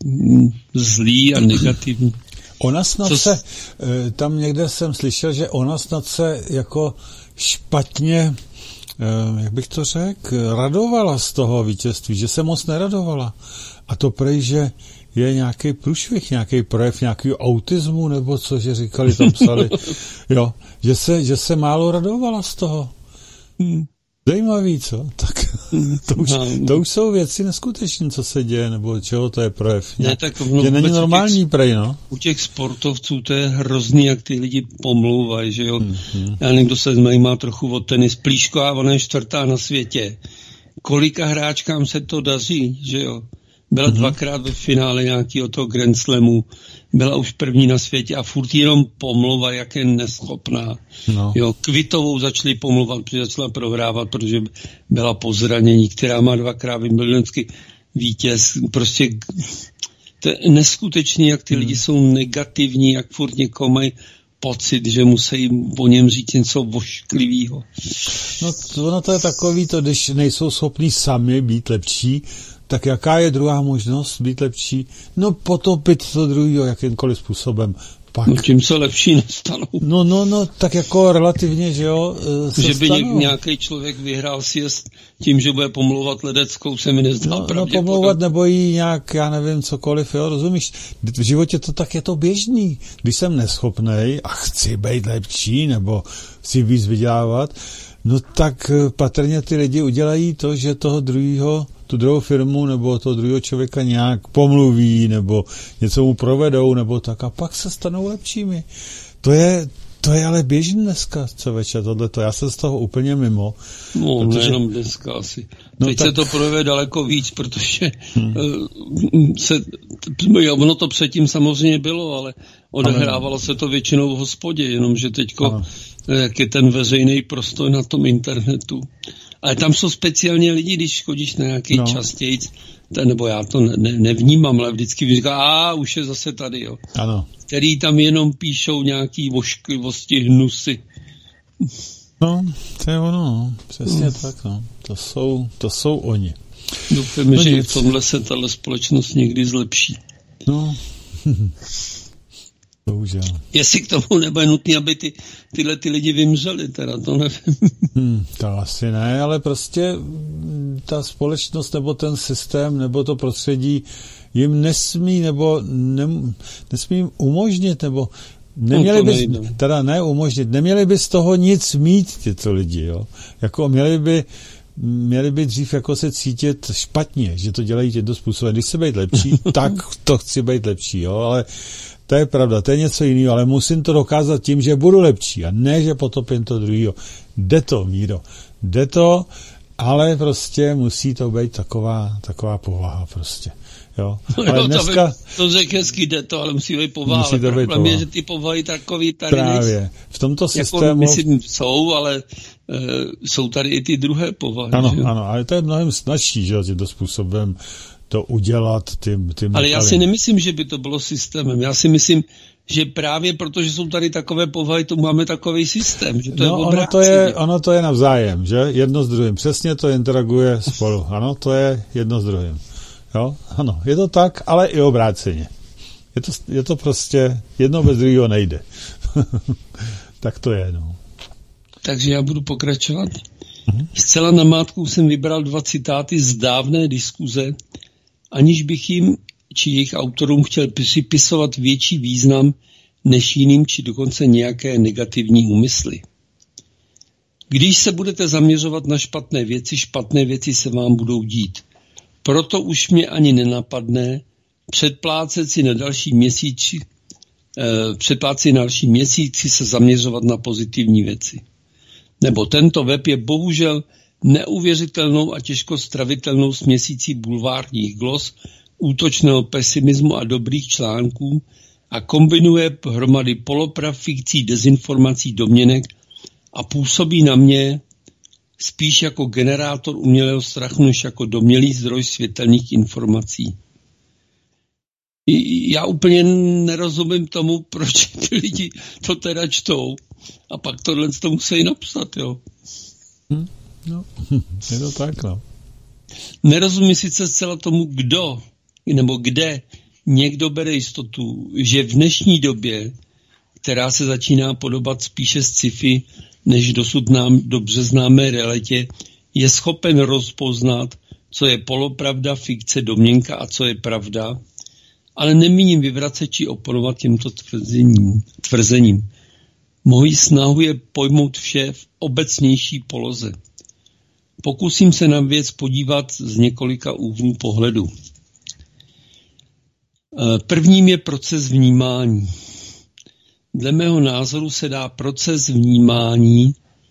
zlí a negativní. Ona snad Co se, tam někde jsem slyšel, že ona snad se jako špatně, jak bych to řekl, radovala z toho vítězství, že se moc neradovala. A to prej, že je nějaký průšvih, nějaký projev nějakého autismu, nebo co, že říkali, tam psali, jo, že se, že se málo radovala z toho. Hmm. Zajímavý, co? Tak to už, to už jsou věci neskutečné, co se děje, nebo čeho to je projev. Ne, tak no, že není normální těch, prej, no. U těch sportovců to je hrozný, jak ty lidi pomlouvají, že jo. Mm-hmm. Já nevím, kdo se zajímá trochu o tenis. Plíšková, ona je čtvrtá na světě. Kolika hráčkám se to daří, že jo. Byla mm-hmm. dvakrát ve finále nějakého toho Grand Slamu, byla už první na světě a furt jenom pomlouva, jak je neschopná. No. Jo, Kvitovou začali pomlouvat, protože začala prohrávat, protože byla po zranění, která má dvakrát wimbledonský vítěz. Prostě to je neskutečný, jak ty hmm. lidi jsou negativní, jak furt někoho mají pocit, že musí o něm říct něco vošklivýho. No to, ono to je takový, to, když nejsou schopní sami být lepší, tak jaká je druhá možnost být lepší? No potopit to druhýho jakýmkoliv způsobem. Pak... No tím se lepší nestanou. No, no, no, tak jako relativně, že jo, se že by stanou. Nějaký člověk vyhrál sjezd tím, že bude pomlouvat Ledeckou, se mi nezdá no, no pomlouvat nebo jí nějak, já nevím, cokoliv, jo, rozumíš? V životě to tak je to běžný. Když jsem neschopnej a chci být lepší, nebo chci víc vydělávat, no tak patrně ty lidi udělají to, že toho druhýho, tu druhou firmu nebo toho druhého člověka nějak pomluví nebo něco mu provedou nebo tak a pak se stanou lepšími. To je, to je ale běžný dneska, co večer, tohleto. Já jsem z toho úplně mimo. No, protože... nejenom dneska asi. No, teď tak... se to projevuje daleko víc, protože hmm. se, ono to předtím samozřejmě bylo, ale odehrávalo se to většinou v hospodě, jenomže teďko, ano. jak je ten veřejný prostor na tom internetu. Ale tam jsou speciálně lidi, když chodíš na nějaký no. častějc, nebo já to ne, nevnímám, ale vždycky říká, a už je zase tady, jo. Ano. Který tam jenom píšou nějaký vošklivosti, hnusy. No, to je ono, no. Přesně no. tak, no. To jsou, to jsou oni. Doufám, no že nic. I v tomhle se tahle společnost někdy zlepší. No, bohužel. Jestli k tomu nebude nutný, aby ty, tyhle ty lidi vymřeli, teda to nevím. Hmm, to asi ne, ale prostě ta společnost nebo ten systém nebo to prostředí jim nesmí nebo ne, nesmí jim umožnit nebo neměli no by, teda ne umožnit, neměli by z toho nic mít tyto lidi, jo. Jako měli by měli by dřív jako se cítit špatně, že to dělají tímto způsobem. Když chci být lepší, tak to chci být lepší, jo, ale to je pravda, to je něco jiného, ale musím to dokázat tím, že budu lepší a ne, že potopím to druhýho. Jde to, Míro, jde to, ale prostě musí to být taková, taková povaha prostě. Jo. No ale jo, dneska... To řekl hezky, jde to, ale musí být povaha. Musí to být problém je, že ty povahy takový tady právě. Nejsou. V tomto systému... Jako myslím, jsou, ale e, jsou tady i ty druhé povahy. Ano, že? ano, ale to je mnohem snazší, že tímto způsobem to udělat tím, tím ale já si nemyslím, že by to bylo systémem. Já si myslím, že právě protože jsou tady takové povahy, to máme takový systém. Že to no, je ono, to je, ono to je navzájem, že? Jedno s druhým. Přesně to interaguje spolu. Ano, to je jedno s druhým. Jo? Ano, je to tak, ale i obráceně. Je to, je to prostě jedno bez druhého nejde. Tak to je, no. Takže já budu pokračovat. Mhm. Zcela namátkou jsem vybral dva citáty z dávné diskuze, aniž bych jim či jejich autorům chtěl připisovat větší význam, než jiným či dokonce nějaké negativní úmysly. Když se budete zaměřovat na špatné věci, špatné věci se vám budou dít. Proto už mě ani nenapadne předplácet si na další měsíc, eh, předplácet si na další měsíci se zaměřovat na pozitivní věci. Nebo tento web je bohužel neuvěřitelnou a těžko stravitelnou směsící bulvárních glos, útočného pesimismu a dobrých článků a kombinuje hromady poloprav, fikcí, dezinformací, domněnek a působí na mě spíš jako generátor umělého strachu, než jako domnělý zdroj světelných informací. Já úplně nerozumím tomu, proč ty lidi to teda čtou a pak tohle to musí napsat, jo. Hm, no, je to tak, no. Nerozumím sice zcela tomu, kdo nebo kde někdo bere jistotu, že v dnešní době, která se začíná podobat spíše sci-fi, než dosud nám dobře známé realitě, je schopen rozpoznat, co je polopravda, fikce, domněnka a co je pravda, ale nemíním vyvracet či oponovat těmto tvrzením. tvrzením. Mojí snahu je pojmout vše v obecnější poloze. Pokusím se na věc podívat z několika úhlů pohledu. Prvním je proces vnímání. Dle mého názoru se dá proces vnímání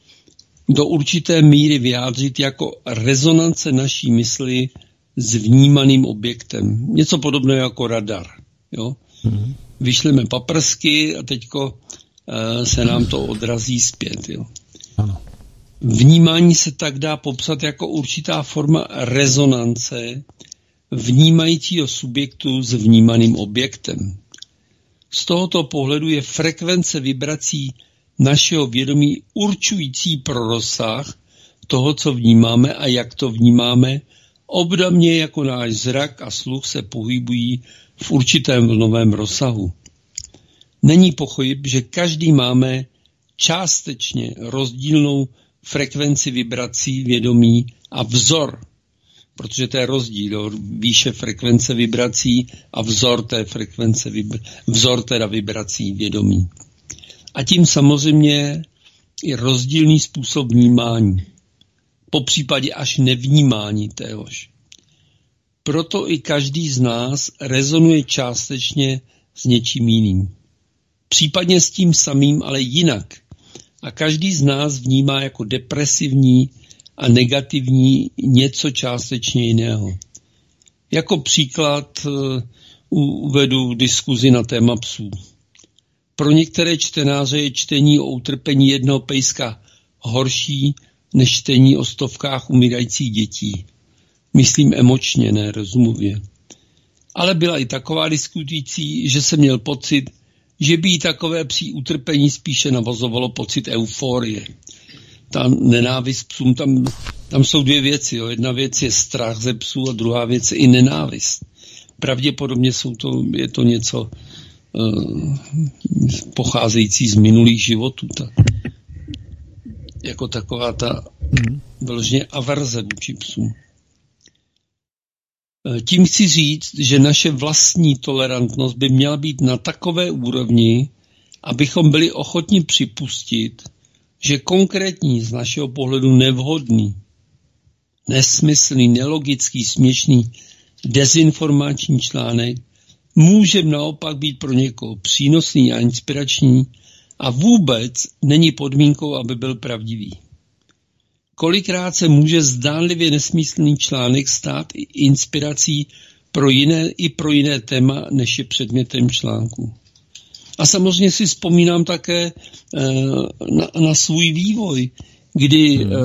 do určité míry vyjádřit jako rezonance naší mysli s vnímaným objektem. Něco podobného jako radar. Jo? Mm-hmm. Vyšleme paprsky a teďko uh, se nám to odrazí zpět. Jo? Ano. Vnímání se tak dá popsat jako určitá forma rezonance vnímajícího subjektu s vnímaným objektem. Z tohoto pohledu je frekvence vibrací našeho vědomí určující pro rozsah toho, co vnímáme a jak to vnímáme, obdobně jako náš zrak a sluch se pohybují v určitém vlnovém rozsahu. Není pochyb, že každý máme částečně rozdílnou frekvenci vibrací vědomí a vzor, protože to je rozdíl, výše frekvence vibrací a vzor té frekvence, vzor teda vibrací vědomí. A tím samozřejmě je rozdílný způsob vnímání, po případě až nevnímání téhož. Proto i každý z nás rezonuje částečně s něčím jiným. Případně s tím samým, ale jinak. A každý z nás vnímá jako depresivní a negativní něco částečně jiného. Jako příklad uvedu diskuzi na téma psů. Pro některé čtenáře je čtení o utrpení jednoho pejska horší než čtení o stovkách umírajících dětí. Myslím emočně, ne rozumově. Ale byla i taková diskutující, že jsem měl pocit, že by jí takové psí utrpení spíše navazovalo pocit euforie. Ta nenávist psům, tam, tam jsou dvě věci. Jo. Jedna věc je strach ze psů a druhá věc je i nenávist. Pravděpodobně jsou to, je to něco uh, pocházející z minulých životů. Ta, jako taková ta vyloženě averze vůči psům. Tím chci říct, že naše vlastní tolerantnost by měla být na takové úrovni, abychom byli ochotni připustit, že konkrétní z našeho pohledu nevhodný, nesmyslný, nelogický, směšný, dezinformační článek může naopak být pro někoho přínosný a inspirační a vůbec není podmínkou, aby byl pravdivý. Kolikrát se může zdánlivě nesmyslný článek stát i inspirací pro jiné, i pro jiné téma, než je předmětem článku. A samozřejmě si vzpomínám také uh, na, na svůj vývoj, kdy uh,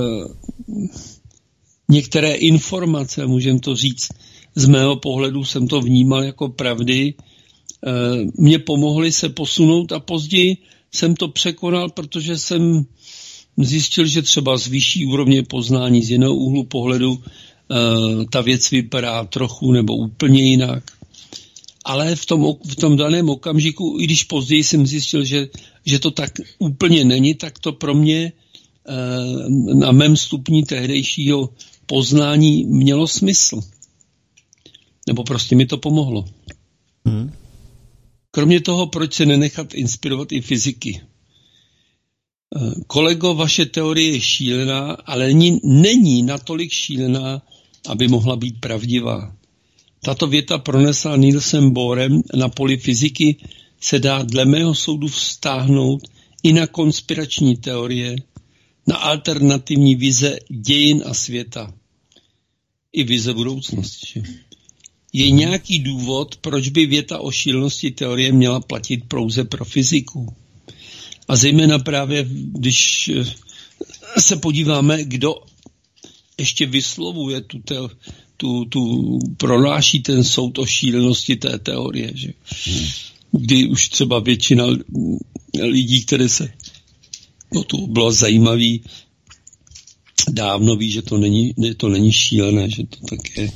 některé informace, můžeme to říct, z mého pohledu jsem to vnímal jako pravdy, uh, mě pomohly se posunout a později jsem to překonal, protože jsem zjistil, že třeba z vyšší úrovně poznání, z jiného úhlu pohledu uh, ta věc vypadá trochu nebo úplně jinak. Ale v tom, v tom daném okamžiku, i když později jsem zjistil, že, že to tak úplně není, tak to pro mě uh, na mém stupni tehdejšího poznání mělo smysl. Nebo prostě mi to pomohlo. Hmm. Kromě toho, proč se nenechat inspirovat i fyziky? Kolego, vaše teorie je šílená, ale není, není natolik šílená, aby mohla být pravdivá. Tato věta pronesla Nielsem Bohrem na poli fyziky se dá dle mého soudu vztáhnout i na konspirační teorie, na alternativní vize dějin a světa. I vize budoucnosti. Je nějaký důvod, proč by věta o šílenosti teorie měla platit pouze pro fyziku? A zejména právě, když se podíváme, kdo ještě vyslovuje tu, te, tu, tu pronáší ten soud o šílenosti té teorie. Že? Kdy už třeba většina lidí, které se o tu bylo zajímavý, dávno ví, že to není, že to není šílené, že to tak je.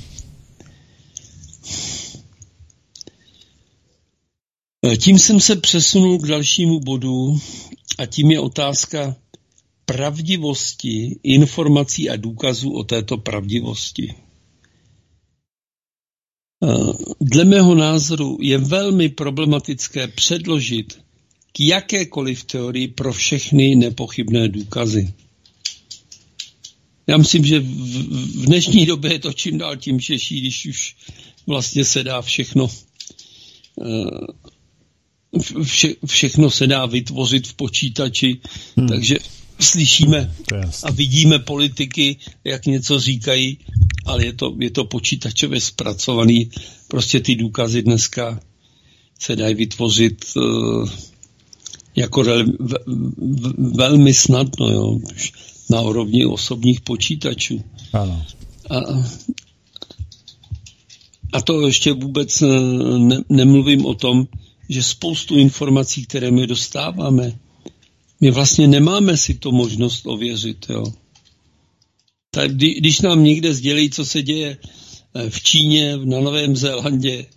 Tím jsem se přesunul k dalšímu bodu a tím je otázka pravdivosti, informací a důkazů o této pravdivosti. Dle mého názoru je velmi problematické předložit k jakékoliv teorii pro všechny nepochybné důkazy. Já myslím, že v dnešní době je to čím dál tím těžší, když už vlastně se dá všechno Vše, všechno se dá vytvořit v počítači, hmm. takže slyšíme a vidíme politiky, jak něco říkají, ale je to, je to počítačově zpracovaný. Prostě ty důkazy dneska se dají vytvořit uh, jako re, v, v, velmi snadno, jo, na úrovni osobních počítačů. Ano. A, a to ještě vůbec ne, nemluvím o tom, že spoustu informací, které my dostáváme, my vlastně nemáme si to možnost ověřit. Jo. Tak když nám někde sdělí, co se děje v Číně, na Novém Zélandě,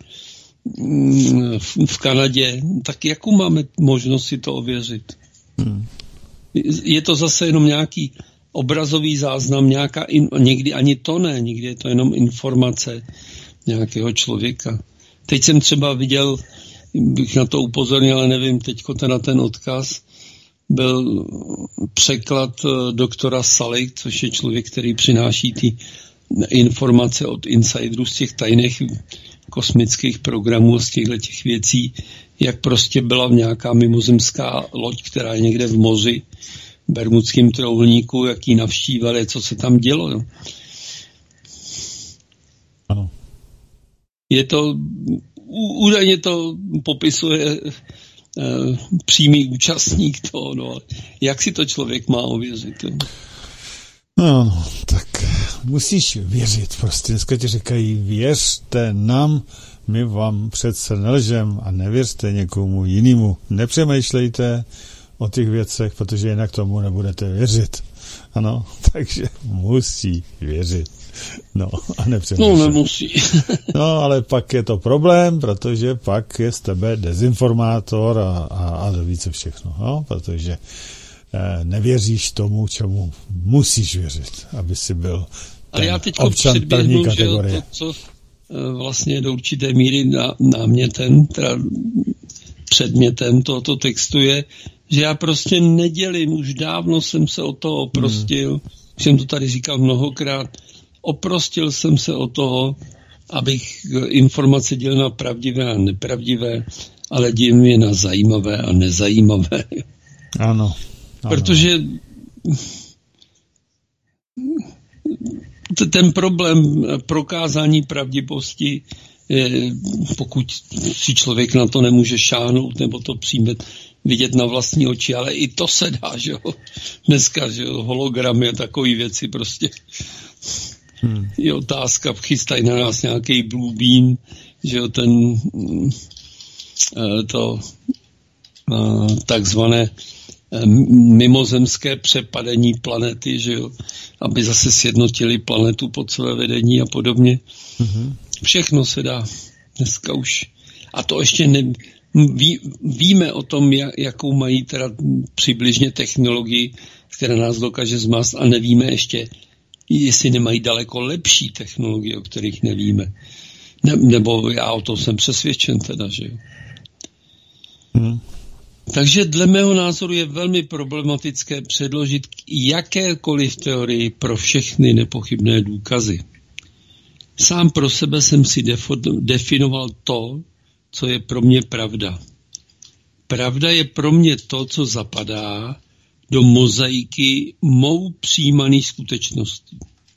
v Kanadě, tak jakou máme možnost si to ověřit? Hmm. Je to zase jenom nějaký obrazový záznam, nějaká, někdy ani to ne, někdy je to jenom informace nějakého člověka. Teď jsem třeba viděl, bych na to upozornil, ale nevím, teďko teda ten odkaz, byl překlad doktora Saly, což je člověk, který přináší ty informace od insiderů z těch tajných kosmických programů, z těchto těch věcí, jak prostě byla nějaká mimozemská loď, která je někde v moři, v Bermudském trojúhelníku, jak ji navštívali, co se tam dělo. No. Ano. Je to údajně to popisuje eh, přímý účastník toho, no, jak si to člověk má ověřit? Jo? No, no, tak musíš věřit, prostě dneska ti říkají, věřte nám, my vám přece nelžem a nevěřte někomu jinému, nepřemýšlejte o těch věcech, protože jinak tomu nebudete věřit. Ano, takže musí věřit. No, a nepřemýšlej. No, nemusí. No, ale pak je to problém, protože pak je z tebe dezinformátor a, a, a více všechno, no, protože eh, nevěříš tomu, čemu musíš věřit, aby si byl ten já občan první kategorie. To, co eh, vlastně do určité míry ná, námětem, teda předmětem tohoto textu je, že já prostě nedělím, už dávno jsem se od toho oprostil, hmm. jsem to tady říkal mnohokrát, oprostil jsem se od toho, abych informace dělil na pravdivé a nepravdivé, ale dělím je na zajímavé a nezajímavé. Ano. ano. Protože ten problém prokázání pravdivosti, pokud si člověk na to nemůže šáhnout nebo to přijme, vidět na vlastní oči, ale i to se dá, že jo. Dneska, že jo, hologramy a takové věci prostě. Hmm. Je otázka, chystají na nás nějaký Blue Beam, že jo, ten to takzvané mimozemské přepadení planety, že jo, aby zase sjednotili planetu pod své vedení a podobně. Hmm. Všechno se dá dneska už. A to ještě ne, ví, víme o tom, jak, jakou mají teda přibližně technologii, která nás dokáže zmást, a nevíme ještě, jestli nemají daleko lepší technologie, o kterých nevíme. Ne, nebo já o tom jsem přesvědčen teda, že jo. Hmm. Takže dle mého názoru je velmi problematické předložit jakékoliv teorii pro všechny nepochybné důkazy. Sám pro sebe jsem si defo- definoval to, co je pro mě pravda. Pravda je pro mě to, co zapadá do mozaiky mou přijímaných skutečností.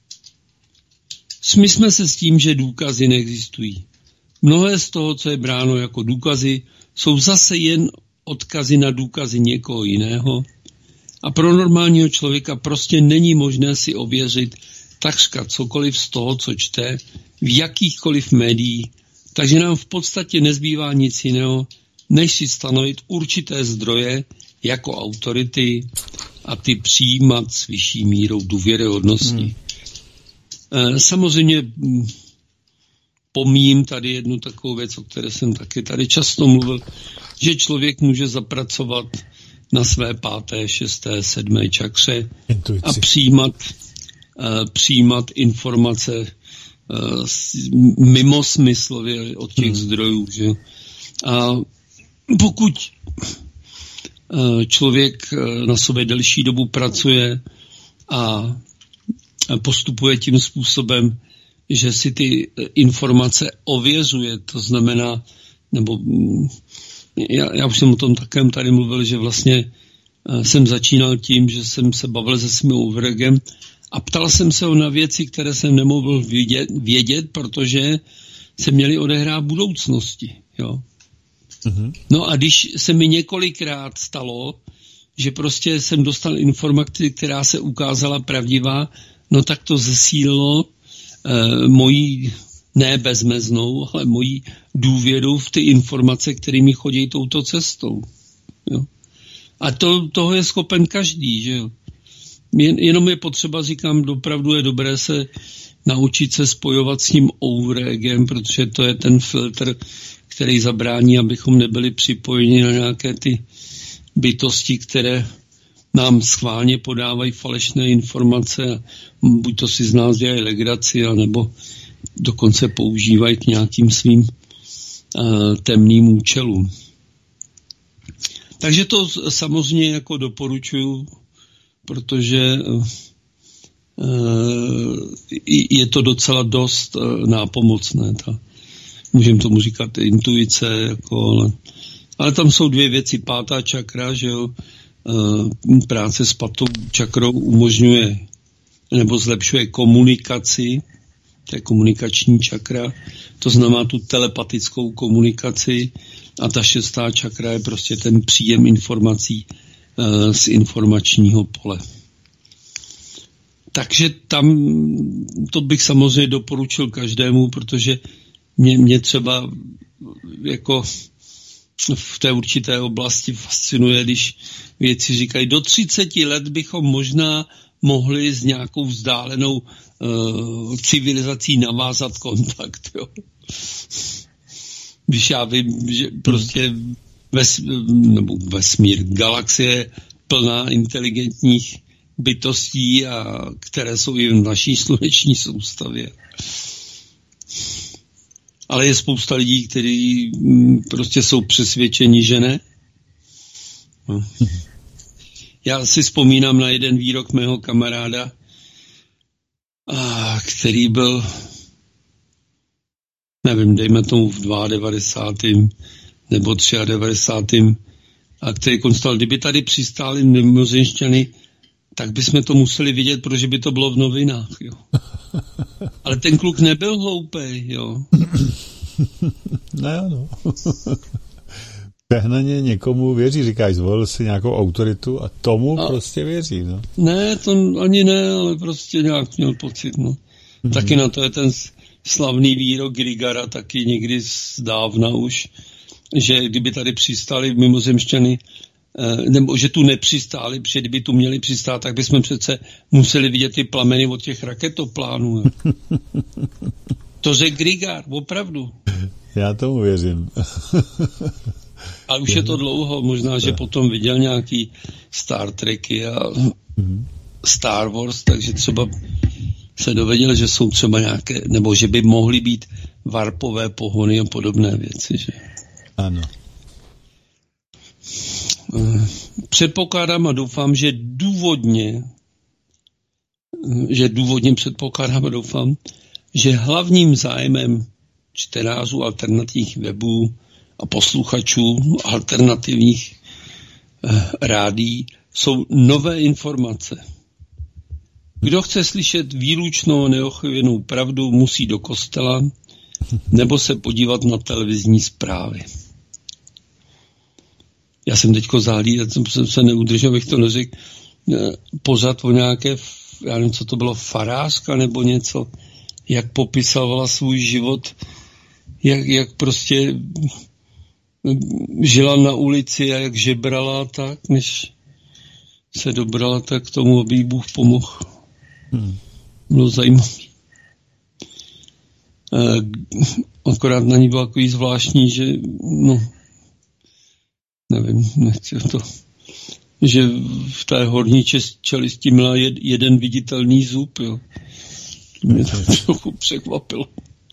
Smysme se s tím, že důkazy neexistují. Mnohé z toho, co je bráno jako důkazy, jsou zase jen odkazy na důkazy někoho jiného a pro normálního člověka prostě není možné si ověřit takřka cokoliv z toho, co čte, v jakýchkoliv médiích, takže nám v podstatě nezbývá nic jiného, než si stanovit určité zdroje jako autority a ty přijímat s vyšší mírou důvěryhodnosti. Hmm. Samozřejmě pomíjím tady jednu takovou věc, o které jsem taky tady často mluvil, že člověk může zapracovat na své páté, šesté, sedmé čakře Intuici. a přijímat, uh, přijímat informace uh, mimo smyslově od těch hmm. zdrojů. Že? A pokud uh, člověk uh, na sobě delší dobu pracuje a postupuje tím způsobem, že si ty informace ověřuje, to znamená, nebo já, já už jsem o tom takém tady mluvil, že vlastně jsem začínal tím, že jsem se bavil se svým overegem a ptal jsem se ho na věci, které jsem nemohl vědět, vědět protože se měly odehrát v budoucnosti. Jo. Mm-hmm. No a když se mi několikrát stalo, že prostě jsem dostal informaci, která se ukázala pravdivá, no tak to zesílilo eh, moji, ne bezmeznou, ale moji důvěru v ty informace, kterými chodí touto cestou. Jo. A to, toho je schopen každý, že jo. Jen, jenom je potřeba, říkám, dopravdu je dobré se naučit se spojovat s tím overegem, protože to je ten filtr, který zabrání, abychom nebyli připojeni na nějaké ty bytosti, které nám schválně podávají falešné informace, buď to si z nás dělají legraci, anebo dokonce používají k nějakým svým uh, temným účelům. Takže to samozřejmě jako doporučuji, protože uh, je to docela dost uh, nápomocné. Ta, můžeme tomu říkat intuice, jako, ale, ale tam jsou dvě věci. Pátá čakra, že jo, uh, práce s pátou čakrou umožňuje nebo zlepšuje komunikaci, to je komunikační čakra, to znamená tu telepatickou komunikaci, a ta šestá čakra je prostě ten příjem informací uh, z informačního pole. Takže tam to bych samozřejmě doporučil každému, protože mě, mě třeba jako v té určité oblasti fascinuje, když vědci říkají, do třiceti let bychom možná mohli s nějakou vzdálenou uh, civilizací navázat kontakt. Jo. Když já vím, že prostě ves, nebo vesmír, galaxie plná inteligentních bytostí, a které jsou i v naší sluneční soustavě. Ale je spousta lidí, kteří prostě jsou přesvědčeni, že ne. No. Já si vzpomínám na jeden výrok mého kamaráda, a který byl, nevím, dejme tomu v devadesátém nebo devadesátém třetím a který konstatoval, kdyby tady přistáli mimozemšťany, tak bychom to museli vidět, protože by to bylo v novinách. Jo. Ale ten kluk nebyl hloupej, jo. Ne, no. Přehnaně někomu věří, říkáš, zvolil si nějakou autoritu a tomu a prostě věří, no. Ne, to ani ne, ale prostě nějak měl pocit, no. Mm-hmm. Taky na to je ten slavný výrok Grigara, taky někdy zdávna už, že kdyby tady přistáli mimozemšťany, nebo že tu nepřistáli, protože kdyby tu měli přistát, tak bychom přece museli vidět ty plameny od těch raketoplánů. To řekl Grigar, opravdu. Já tomu věřím. Ale už je to dlouho, možná, že potom viděl nějaký Star Treky a Star Wars, takže třeba se dověděl, že jsou třeba nějaké, nebo že by mohly být varpové pohony a podobné věci. Že? Ano. Předpokládám a doufám, že důvodně, že důvodně předpokládám a doufám, že hlavním zájmem čtenářů alternativních webů a posluchačů alternativních eh, rádií jsou nové informace. Kdo chce slyšet výlučnou neochvějnou pravdu, musí do kostela nebo se podívat na televizní zprávy. Já jsem teďko zahlídal, jsem se neudržel, abych to neřekl, pořád o nějaké, já nevím, co to bylo, farářka nebo něco, jak popisovala svůj život, jak, jak prostě žila na ulici a jak žebrala tak, než se dobrala tak k tomu, aby jí Bůh pomohl. Hmm. Bylo zajímavé. Akorát na ní bylo takový zvláštní, že no, nevím, nechci to, že v té horní čelisti měla jed, jeden viditelný zub, jo. To mě to trochu překvapilo.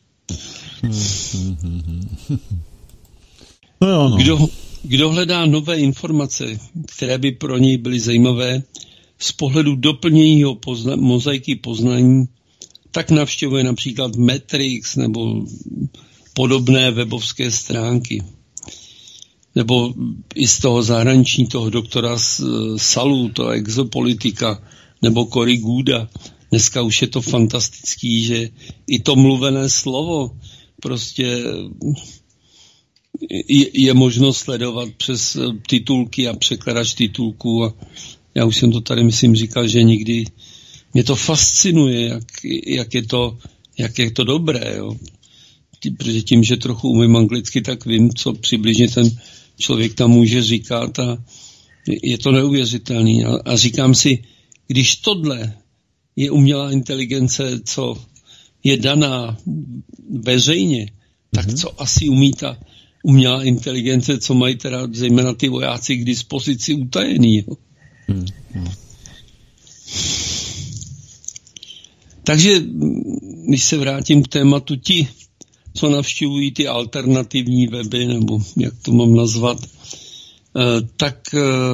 No jo, no. Kdo, kdo hledá nové informace, které by pro něj byly zajímavé, z pohledu doplnění pozna, mozaiky poznání, tak navštěvuje například Matrix nebo podobné webovské stránky. Nebo i z toho zahraniční, toho doktora Salu, toho exopolitika, nebo Cory Gooda. Dneska už je to fantastický, že i to mluvené slovo prostě je, je možno sledovat přes titulky a překladač titulků. A já už jsem to tady, myslím, říkal, že někdy mě to fascinuje, jak, jak, je, to, jak je to dobré. Jo. Protože tím, že trochu umím anglicky, tak vím, co přibližně ten člověk tam může říkat a je to neuvěřitelný. A, a říkám si, když tohle je umělá inteligence, co je daná veřejně, mm-hmm. tak co asi umí ta umělá inteligence, co mají teda zejména ty vojáci k dispozici utajený. Jo. Mm-hmm. Takže, když se vrátím k tématu, ti, co navštěvují ty alternativní weby, nebo jak to mám nazvat, tak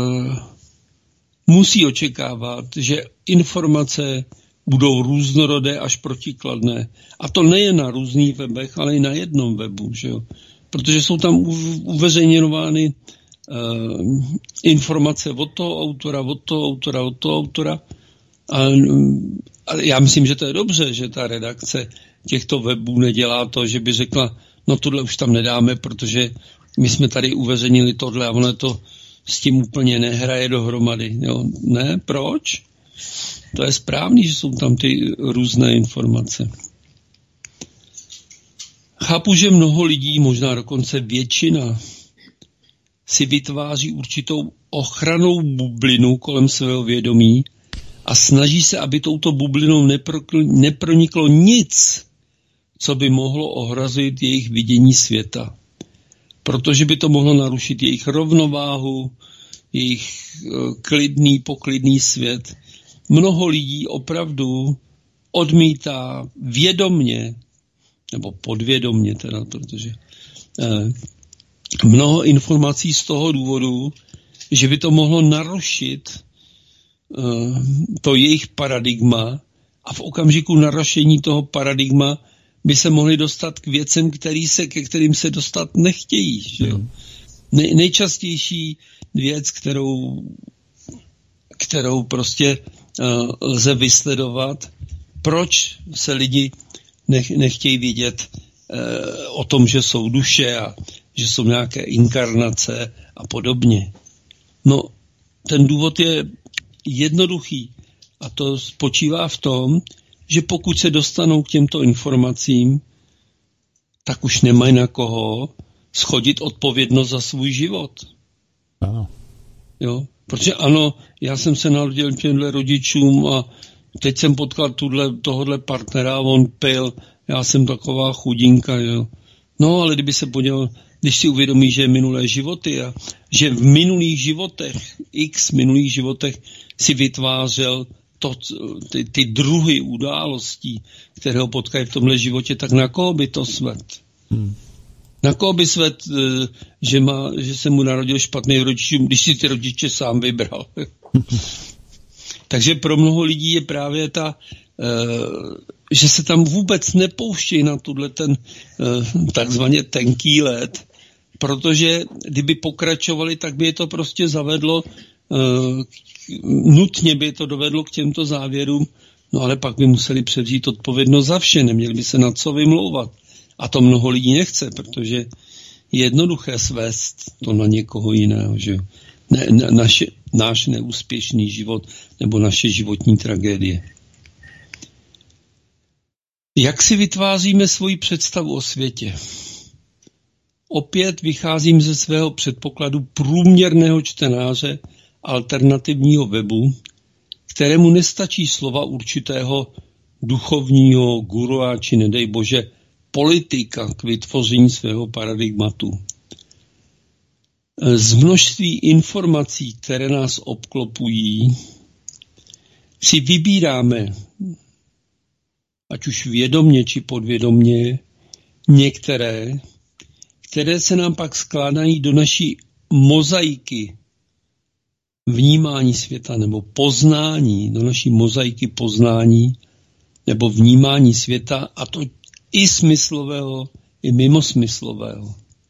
musí očekávat, že informace budou různorodé až protikladné. A to nejen na různých webech, ale i na jednom webu, že jo? Protože jsou tam uveřejňovány uh, informace od toho autora, od toho autora, od toho autora. A, a já myslím, že to je dobře, že ta redakce těchto webů nedělá to, že by řekla, no tohle už tam nedáme, protože my jsme tady uveřejnili tohle a ono to s tím úplně nehraje dohromady. Jo? Ne, proč? To je správný, že jsou tam ty různé informace. Chápu, že mnoho lidí, možná dokonce většina, si vytváří určitou ochrannou bublinu kolem svého vědomí a snaží se, aby touto bublinou neproniklo nic, co by mohlo ohrozit jejich vidění světa. Protože by to mohlo narušit jejich rovnováhu, jejich klidný, poklidný svět. Mnoho lidí opravdu odmítá vědomně, nebo podvědomně teda, protože eh, mnoho informací z toho důvodu, že by to mohlo narušit eh, to jejich paradigma a v okamžiku narušení toho paradigma by se mohli dostat k věcem, který se, ke kterým se dostat nechtějí. Že? Mm. Nej, nejčastější věc, kterou, kterou prostě uh, lze vysledovat, proč se lidi nech, nechtějí vědět uh, o tom, že jsou duše a že jsou nějaké inkarnace a podobně. No, ten důvod je jednoduchý a to spočívá v tom, že pokud se dostanou k těmto informacím, tak už nemají na koho shodit odpovědnost za svůj život. Ano. Jo? Protože ano, já jsem se narodil těmhle rodičům a teď jsem potkal tuhle, tohodle partnera a on pil, já jsem taková chudinka. Jo? No, ale kdyby se podíval, když si uvědomí, že minulé životy a že v minulých životech, x minulých životech si vytvářel to, ty, ty druhy událostí, které ho potkají v tomhle životě, tak na koho by to svedl? Hmm. Na koho by svět, že, má, že se mu narodil špatný rodič, když si ty rodiče sám vybral. Takže pro mnoho lidí je právě ta, že se tam vůbec nepouštějí na tuhle ten takzvaně tenký led, protože kdyby pokračovali, tak by je to prostě zavedlo, nutně by je to dovedlo k těmto závěrům, no ale pak by museli převzít odpovědnost za vše, neměli by se na co vymlouvat. A to mnoho lidí nechce, protože je jednoduché svést to na někoho jiného, že ne, na, naše, náš neúspěšný život nebo naše životní tragédie. Jak si vytváříme svoji představu o světě? Opět vycházím ze svého předpokladu průměrného čtenáře alternativního webu, kterému nestačí slova určitého duchovního gurua, či nedej bože, politika k vytvoření svého paradigmatu. Z množství informací, které nás obklopují, si vybíráme, ať už vědomně či podvědomně, některé, které se nám pak skládají do naší mozaiky vnímání světa nebo poznání, do naší mozaiky poznání nebo vnímání světa, a to i smyslového, i mimosmyslového.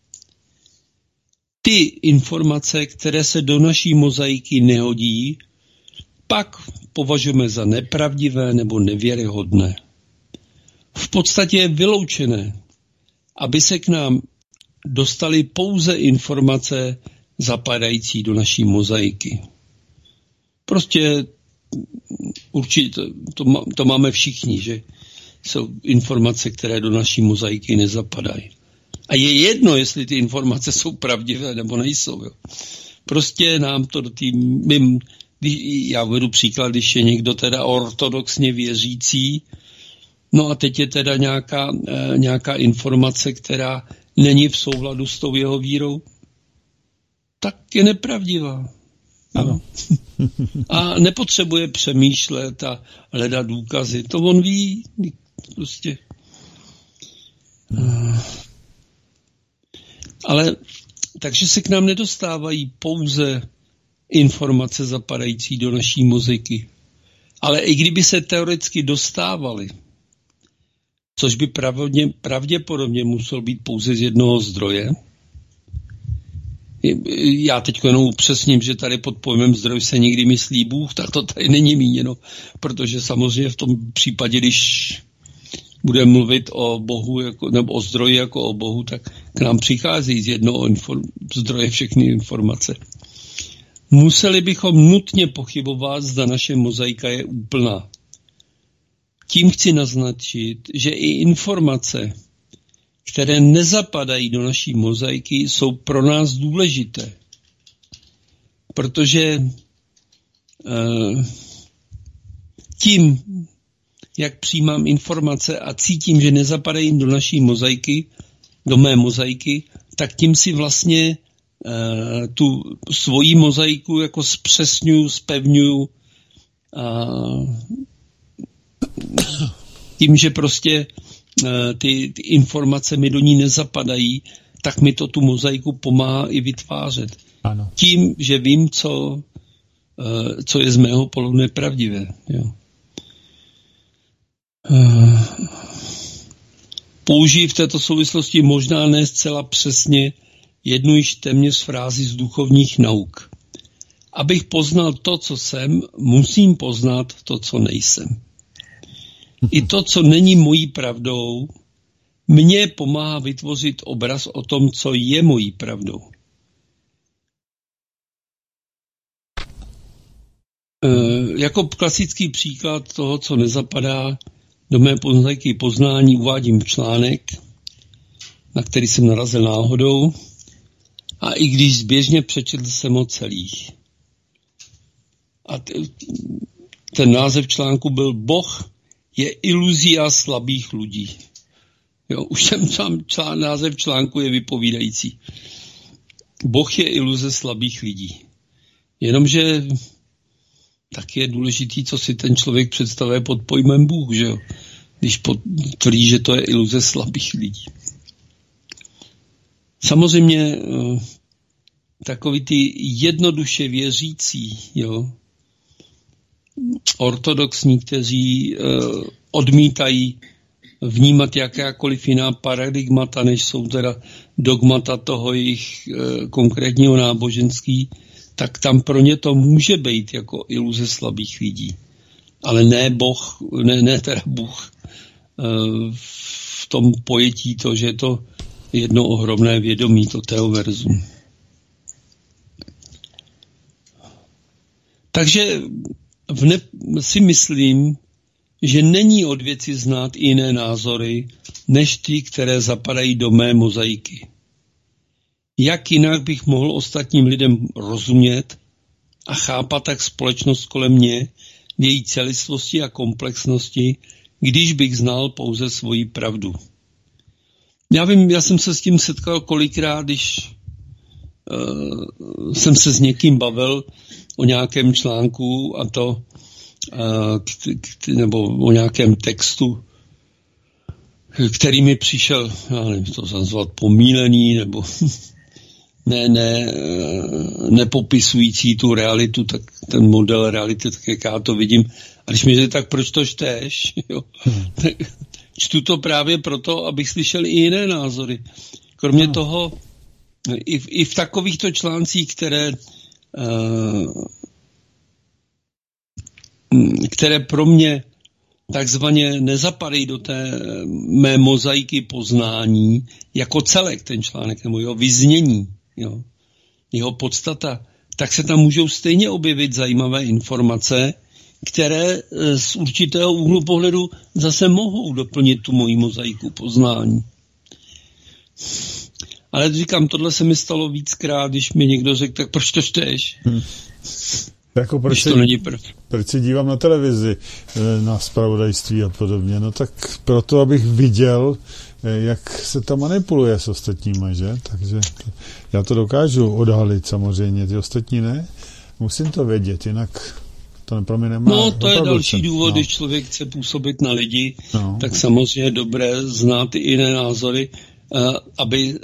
Ty informace, které se do naší mozaiky nehodí, pak považujeme za nepravdivé nebo nevěryhodné. V podstatě je vyloučené, aby se k nám dostaly pouze informace zapadající do naší mozaiky. Prostě určitě to, to máme všichni, že jsou informace, které do naší mozaiky nezapadají. A je jedno, jestli ty informace jsou pravdivé nebo nejsou. Jo. Prostě nám to do tý, mým, já uvedu příklad, když je někdo teda ortodoxně věřící, no a teď je teda nějaká, eh, nějaká informace, která není v souladu s tou jeho vírou, tak je nepravdivá. Ano. A nepotřebuje přemýšlet a hledat důkazy. To on ví, prostě. Ale takže se k nám nedostávají pouze informace zapadající do naší mozaiky. Ale i kdyby se teoreticky dostávaly, což by pravdě, pravděpodobně muselo být pouze z jednoho zdroje. Já teď jenom upřesním, že tady pod pojmem zdroj se někdy myslí Bůh, tak to tady není míněno, protože samozřejmě v tom případě, když budeme mluvit o Bohu jako, nebo o zdroji jako o Bohu, tak k nám přichází z jednoho inform- zdroje všechny informace. Museli bychom nutně pochybovat, zda naše mozaika je úplná. Tím chci naznačit, že i informace, které nezapadají do naší mozaiky, jsou pro nás důležité. Protože uh, tím, jak přijímám informace a cítím, že nezapadají do naší mozaiky, do mé mozaiky, tak tím si vlastně uh, tu svoji mozaiku jako zpřesňuju, zpevňuju uh, tím, že prostě uh, ty, ty informace mi do ní nezapadají, tak mi to tu mozaiku pomáhá i vytvářet. Ano. Tím, že vím, co, uh, co je z mého pohledu nepravdivé. Jo. Uh, použiji v této souvislosti možná ne zcela přesně jednu již téměř frázi z duchovních nauk. Abych poznal to, co jsem, musím poznat to, co nejsem. I to, co není mojí pravdou, mně pomáhá vytvořit obraz o tom, co je mojí pravdou. E, jako klasický příklad toho, co nezapadá do mé mozaiky poznání, uvádím článek, na který jsem narazil náhodou, a i když zběžně přečetl jsem ho celý. A t- ten název článku byl Boh je iluzia slabých lidí. Jo, už ten člán, název článku je vypovídající. Boh je iluze slabých lidí. Jenomže tak je důležitý, co si ten člověk představuje pod pojmem Bůh, že jo? Když tvrdí, že to je iluze slabých lidí. samozřejmě takový ty jednoduše věřící, jo, ortodoxní, kteří odmítají vnímat jakákoliv jiná paradigmata, než jsou teda dogmata toho jejich konkrétního náboženství, tak tam pro ně to může být jako iluze slabých lidí. Ale ne Boh, ne, ne teda Bůh v tom pojetí to, že je to jedno ohromné vědomí, to teoverzum. Takže v ne, si myslím, že není od věci znát jiné názory, než ty, které zapadají do mé mozaiky. Jak jinak bych mohl ostatním lidem rozumět a chápat tak společnost kolem mě v její celistvosti a komplexnosti, když bych znal pouze svoji pravdu. Já vím, já jsem se s tím setkal kolikrát, když uh, jsem se s někým bavil o nějakém článku a to, uh, k, k, nebo o nějakém textu, který mi přišel, já nevím, to nazvat pomílený, nebo ne, ne, nepopisující tu realitu, tak ten model reality, tak jak já to vidím. A když mi říkáte, tak proč to čteš? Jo? Hmm. Tak čtu to právě proto, abych slyšel i jiné názory. Kromě hmm. toho, i v, i v takovýchto článcích, které, uh, které pro mě takzvaně nezapadají do té mé mozaiky poznání, jako celek ten článek, nebo jeho vyznění, jo, jeho podstata, tak se tam můžou stejně objevit zajímavé informace, které z určitého úhlu pohledu zase mohou doplnit tu moji mozaiku poznání. Ale říkám, tohle se mi stalo víckrát, když mi někdo řekl, tak proč to čteš? Hmm. Jako proč, se, proč se dívám na televizi, na zpravodajství a podobně? No tak proto, abych viděl, jak se to manipuluje s ostatníma, že? Takže to, já to dokážu odhalit samozřejmě, ty ostatní ne. Musím to vědět, jinak to pro mě nemá. No, to je další důvod, no. Když člověk chce působit na lidi, no. Tak samozřejmě je dobré znát i jiné názory, aby,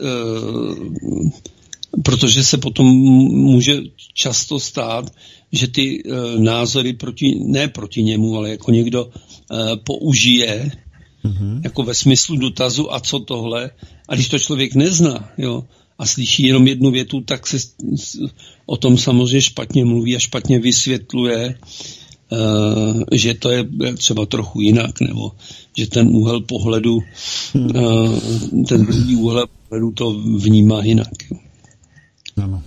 protože se potom může často stát, že ty názory proti, ne proti němu, ale jako někdo použije, mm-hmm. jako ve smyslu dotazu a co tohle. A když to člověk nezná, jo, a slyší jenom jednu větu, tak se o tom samozřejmě špatně mluví a špatně vysvětluje, uh, že to je třeba trochu jinak, nebo že ten úhel pohledu, uh, ten druhý úhel pohledu to vnímá jinak. Ano.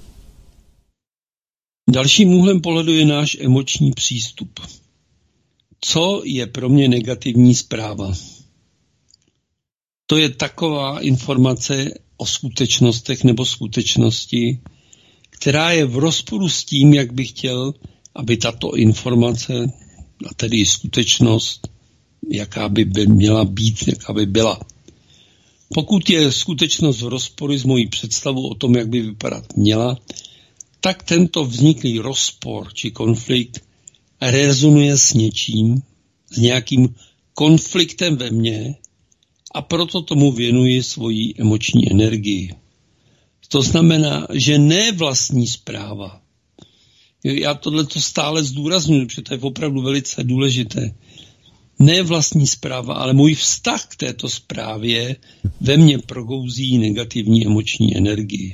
Dalším úhlem pohledu je náš emoční přístup. Co je pro mě negativní zpráva? To je taková informace o skutečnostech nebo skutečnosti, která je v rozporu s tím, jak bych chtěl, aby tato informace, a tedy skutečnost, jaká by, by měla být, jaká by byla. Pokud je skutečnost v rozporu s mojí představou o tom, jak by vypadat měla, tak tento vzniklý rozpor či konflikt rezonuje s něčím, s nějakým konfliktem ve mně, a proto tomu věnuji svoji emoční energii. To znamená, že ne vlastní zpráva. Já tohleto stále zdůraznuju, protože to je opravdu velice důležité. Ne vlastní zpráva, ale můj vztah k této zprávě ve mně progouzí negativní emoční energii.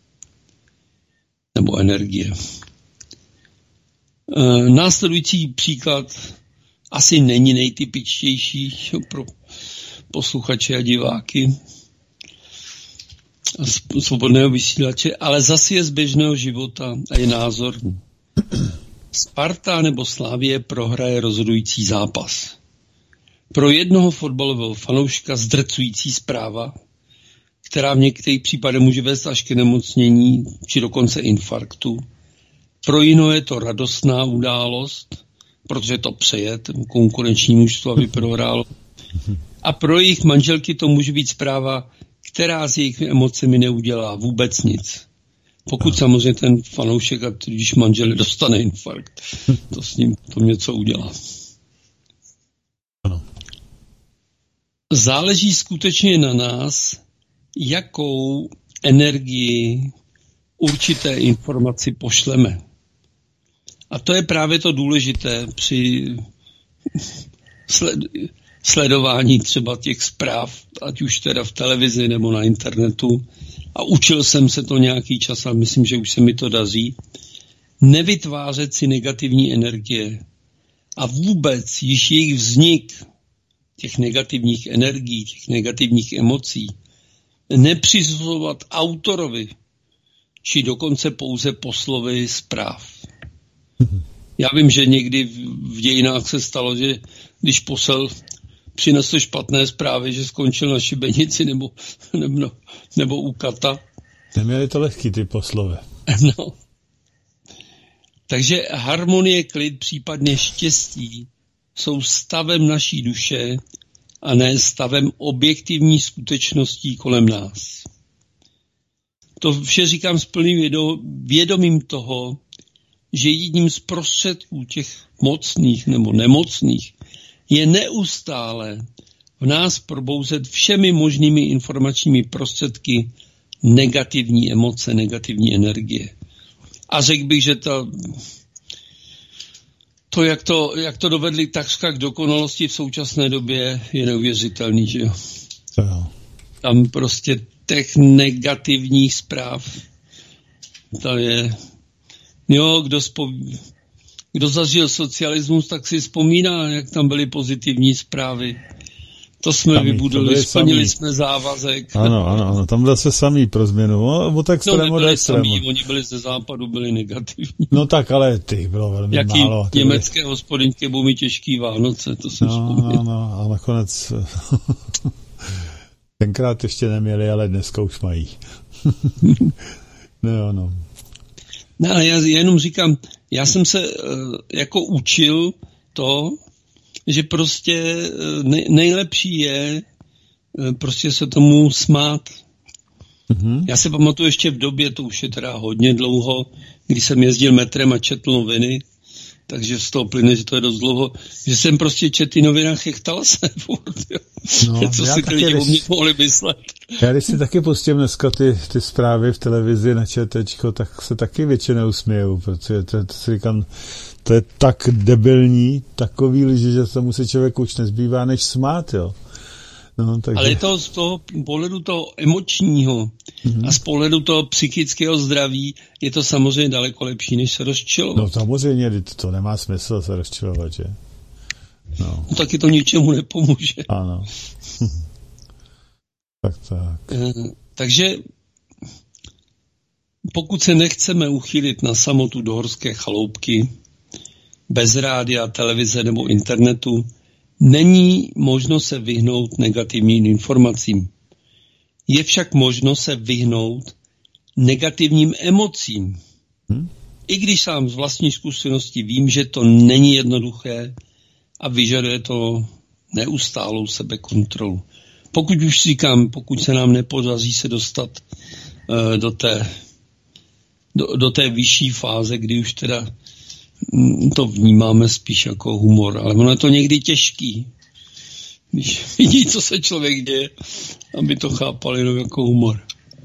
Nebo energie. E, následující příklad asi není nejtypičtější pro posluchače a diváky svobodného vysílače, ale zase je z běžného života a je názorný. Sparta nebo Slavie prohraje rozhodující zápas. Pro jednoho fotbalového fanouška zdrcující zpráva, která v některých případech může vést až k nemocnění či dokonce infarktu. Pro jiného je to radostná událost, protože to přeje tomu konkurenční mužstvu, aby prohrálo. A pro jejich manželky to může být zpráva, která s jejich emocemi neudělá vůbec nic. Pokud samozřejmě ten fanoušek, a když manžel dostane infarkt, to s ním to něco udělá. Ano. Záleží skutečně na nás, jakou energii, určité informaci pošleme. A to je právě to důležité při sled, sledování třeba těch zpráv, ať už teda v televizi nebo na internetu. A učil jsem se to nějaký čas a myslím, že už se mi to daří. Nevytvářet si negativní energie a vůbec již jejich vznik těch negativních energií, těch negativních emocí nepřizovat autorovi, či dokonce pouze poslovi zpráv. Já vím, že někdy v dějinách se stalo, že když posel přinesl špatné zprávy, že skončil na šibenici nebo, nebo, nebo u kata. Neměli to lehký ty poslové. No. Takže harmonie, klid, případně štěstí jsou stavem naší duše a ne stavem objektivní skutečností kolem nás. To vše říkám s plným vědomím toho, že jedním z prostředků těch mocných nebo nemocných je neustále v nás probouzet všemi možnými informačními prostředky negativní emoce, negativní energie. A řekl bych, že to, to, jak to, jak to dovedli takřka k dokonalosti v současné době, je neuvěřitelný, že jo. Tam prostě těch negativních zpráv, to je, jo, kdo, spo, kdo zažil socialismus, tak si vzpomíná, jak tam byly pozitivní zprávy. To jsme tam vybudili, splnili jsme závazek. Ano, ano, ano, tam byli se samý pro změnu. O, od extrému no, do extrému. Samý, oni byli ze západu, byli negativní. No tak, ale těch bylo velmi Jaký málo. Jaký německé byly... hospodyňky budou mít těžký Vánoce, to jsem no, vzpomněl. No, no, a nakonec tenkrát ještě neměli, ale dneska už mají. no, no. No, ale já jenom říkám, já jsem se uh, jako učil to, že prostě nej, nejlepší je uh, prostě se tomu smát. Mm-hmm. Já se pamatuju ještě v době, to už je teda hodně dlouho, když jsem jezdil metrem a četl noviny, takže z toho plyne, že to je dost dlouho, že jsem prostě četl ty noviny a chechtal se furt, jo. No, co si ty lidi o mě mohli myslet. Já když si taky pustím dneska ty, ty zprávy v televizi na ČTčko, tak se taky většinou směju, protože to, to si říkám, to je tak debilní, takový lži, že tomu se člověk už nezbývá, než smát, jo. No, takže... Ale je to z toho pohledu toho emočního mm-hmm. a z pohledu toho psychického zdraví je to samozřejmě daleko lepší, než se rozčilovat. No samozřejmě, to nemá smysl se rozčilovat, že? No. No taky to ničemu nepomůže. Ano. tak tak. E, takže pokud se nechceme uchýlit na samotu do horské chaloupky, bez rádia, televize nebo internetu, není možno se vyhnout negativním informacím. Je však možno se vyhnout negativním emocím. Hmm? I když sám z vlastní zkušenosti vím, že to není jednoduché a vyžaduje to neustálou sebekontrolu. Pokud už říkám, pokud se nám nepodaří se dostat uh, do té, do, do té vyšší fáze, kdy už teda to vnímáme spíš jako humor, ale ono je to někdy těžký, když vidí, co se člověk děje, aby to chápal jenom jako humor.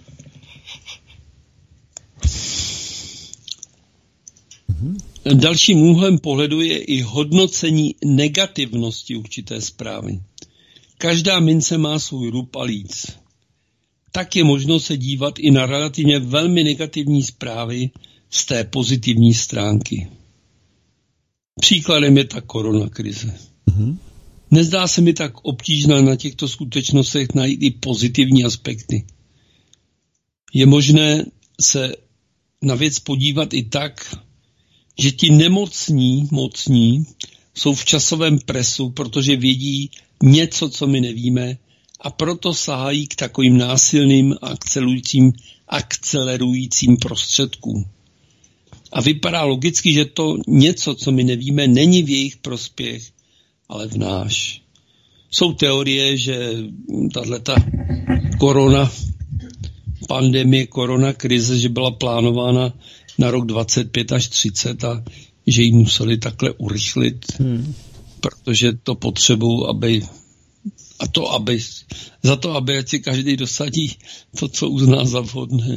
Mm-hmm. Dalším úhlem pohledu je i hodnocení negativnosti určité zprávy. Každá mince má svůj rub a líc. Tak je možno se dívat i na relativně velmi negativní zprávy z té pozitivní stránky. Příkladem je ta koronakrize. Mm-hmm. Nezdá se mi tak obtížné na těchto skutečnostech najít i pozitivní aspekty. Je možné se na věc podívat i tak, že ti nemocní, mocní, jsou v časovém presu, protože vědí něco, co my nevíme, a proto sahají k takovým násilným akcelerujícím, akcelerujícím prostředkům. A vypadá logicky, že to něco, co my nevíme, není v jejich prospěch, ale v náš. Jsou teorie, že tato korona, pandemie, korona krize, že byla plánována na rok dvacet pět až třicet a že ji museli takhle urychlit, hmm. protože to potřebují, aby A to, aby, za to, aby si každý dosadí to, co uzná za vhodné.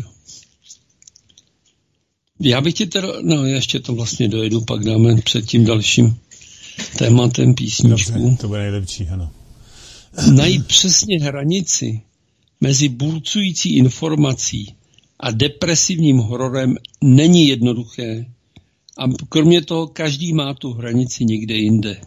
Já bych ti teda, no ještě to vlastně dojedu, pak dáme před tím dalším tématem písničku. Dobře, to bude nejlepší, ano. Najít přesně hranici mezi burcující informací a depresivním hororem není jednoduché. A kromě toho každý má tu hranici někde jinde.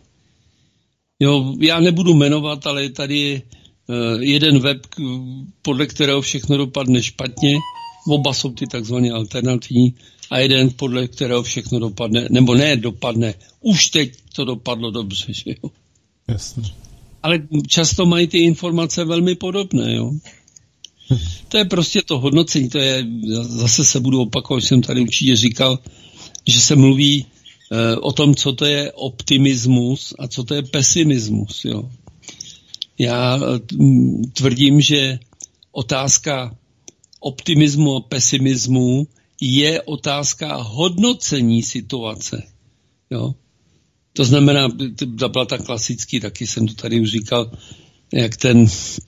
Jo, já nebudu jmenovat, ale tady je uh, jeden web, podle kterého všechno dopadne špatně. Oba jsou ty takzvané alternativní. A jeden, podle kterého všechno dopadne, nebo ne dopadne, už teď to dopadlo dobře, že jo. Jasně. Ale často mají ty informace velmi podobné, jo. To je prostě to hodnocení, to je, zase se budu opakovat, jsem tady určitě říkal, že se mluví e, o tom, co to je optimismus a co to je pesimismus, jo. Já m, tvrdím, že otázka optimismu a pesimismu je otázka hodnocení situace, jo. To znamená, to byla ta klasický, taky jsem to tady už říkal, jak ten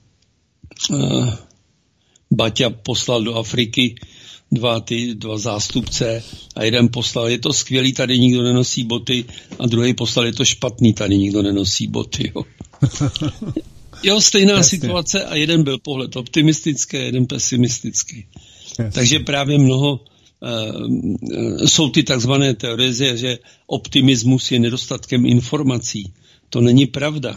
uh, Baťa poslal do Afriky dva, ty, dva zástupce a jeden poslal, je to skvělý, tady nikdo nenosí boty, a druhý poslal, je to špatný, tady nikdo nenosí boty. Jo, jo stejná Jasně. situace a jeden byl pohled optimistický, jeden pesimistický. Jasně. Takže právě mnoho Uh, jsou ty takzvané teorie, že optimismus je nedostatkem informací. To není pravda.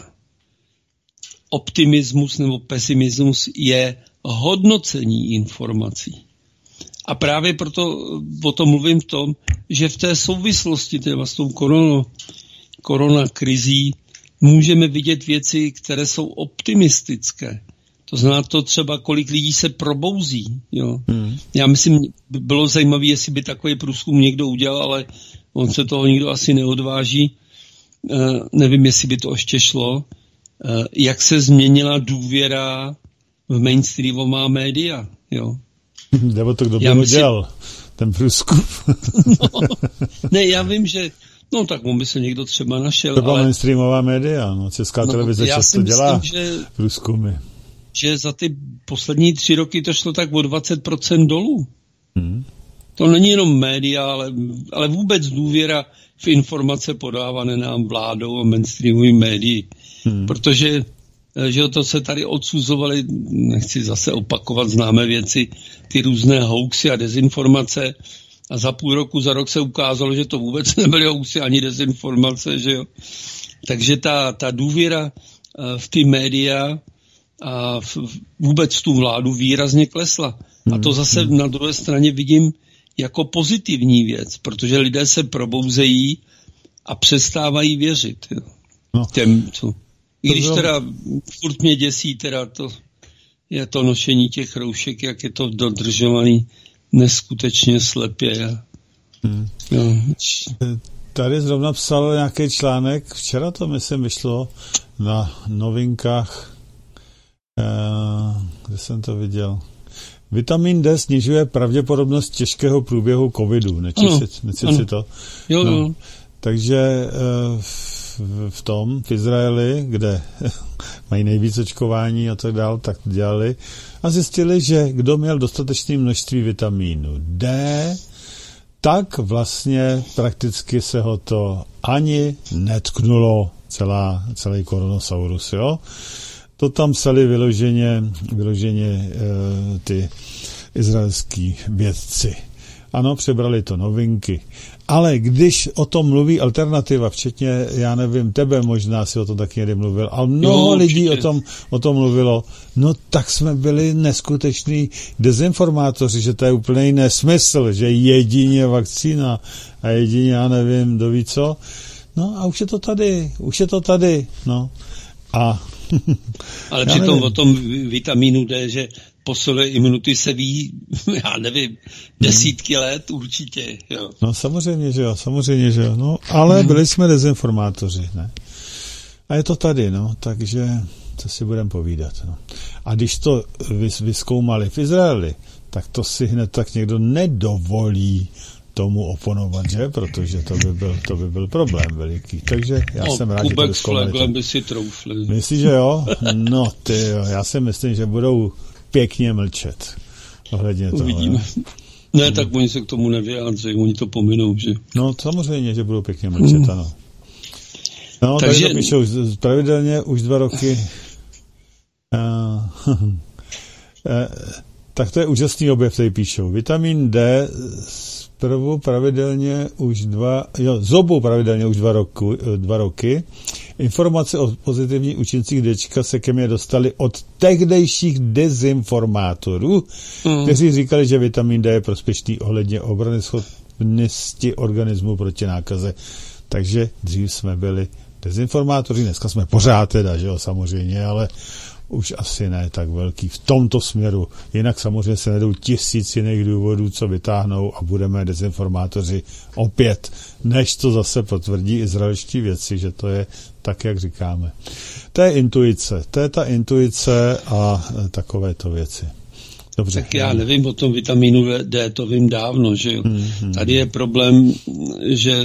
Optimismus nebo pesimismus je hodnocení informací. A právě proto o tom mluvím v tom, že v té souvislosti teda s tou korona, koronakrizí můžeme vidět věci, které jsou optimistické. To znamená to třeba, kolik lidí se probouzí. Jo. Hmm. Já myslím, by bylo zajímavé, jestli by takový průzkum někdo udělal, ale on se toho nikdo asi neodváží. E, nevím, jestli by to ještě šlo. E, jak se změnila důvěra v mainstreamová média. Jo. Nebo to kdo by ho dělal, ten průzkum. no, ne, já vím, že no tak on by se někdo třeba našel. To byla ale... mainstreamová média, no, Česká no, televize často myslím, dělá že... průzkumy. že za ty poslední tři roky to šlo tak o dvacet procent dolů. Hmm. To není jenom média, ale, ale vůbec důvěra v informace podávané nám vládou a mainstreamovým médií. Hmm. Protože že to se tady odsuzovali, nechci zase opakovat známé věci, ty různé hoaxy a dezinformace, a za půl roku, za rok se ukázalo, že to vůbec nebyly hoaxy ani dezinformace, že jo. Takže ta, ta důvěra v ty média a v, vůbec tu vládu výrazně klesla. A to zase na druhé straně vidím jako pozitivní věc, protože lidé se probouzejí a přestávají věřit. Jo. No. Těm, co... I když teda furt mě děsí teda to, je to nošení těch roušek, jak je to dodržovaný neskutečně slepě. Hmm. Jo. Tady zrovna psal nějaký článek, včera to myslím vyšlo na Novinkách, Uh, kde jsem to viděl. Vitamin D snižuje pravděpodobnost těžkého průběhu covidu. Nečíst si to? Jo, no. jo. Takže uh, v, v tom, v Izraeli, kde mají nejvíc očkování a tak dál, tak dělali a zjistili, že kdo měl dostatečné množství vitamínu D, tak vlastně prakticky se ho to ani netknulo, celá, celý koronasaurus, jo. To tam psali vyloženě, vyloženě e, ty izraelský vědci. Ano, přebrali to Novinky. Ale když o tom mluví alternativa, včetně, já nevím, tebe možná si o tom taky někdy mluvil, ale mnoho jo, lidí o tom, o tom mluvilo, no tak jsme byli neskuteční dezinformátoři, že to je úplný nesmysl, že jedině vakcína a jedině, já nevím, kdo ví co. No a už je to tady, už je to tady, no. A ale přitom o tom vitamínu D, že posiluje imunity, se ví, já nevím, desítky let určitě. Jo. No samozřejmě, že jo, samozřejmě, že jo. No, ale byli jsme dezinformátoři, ne? A je to tady, no, takže co si budeme povídat, no. A když to vys- vyzkoumali v Izraeli, tak to si hned tak někdo nedovolí tomu oponovat, že? Protože to by byl, to by byl problém veliký. Takže já no, jsem rád, že to Kubek s Fleglem by si troufli. Myslíš, že jo? No ty jo, já si myslím, že budou pěkně mlčet. Ohledně toho. Uvidíme. Ne, ne, tak oni se k tomu nevyjádří, oni to pominou, že? No samozřejmě, že budou pěkně mlčet, mm. ano. No, takže tady to píšou pravidelně už dva roky. Uh, uh, tak to je úžasný objev, tady píšou. Vitamin D zprvu pravidelně už dva, jo, zobu pravidelně už dva, roku, dva roky. Informace o pozitivních účincích Dčka se ke mně dostaly od tehdejších dezinformátorů, mm. kteří říkali, že vitamin D je prospěšný ohledně obranyschopnosti organismu proti nákaze. Takže dřív jsme byli dezinformátoři, dneska jsme pořád teda, že jo, samozřejmě, ale už asi ne tak velký v tomto směru. Jinak samozřejmě se nedou tisíc jiných důvodů, co vytáhnou a budeme dezinformátoři opět, než to zase potvrdí izraelští věci, že to je tak, jak říkáme. To je intuice, to je ta intuice a takovéto věci. Dobře. Tak já nevím o tom vitamínu D, to vím dávno, že jo. Mm-hmm. Tady je problém, že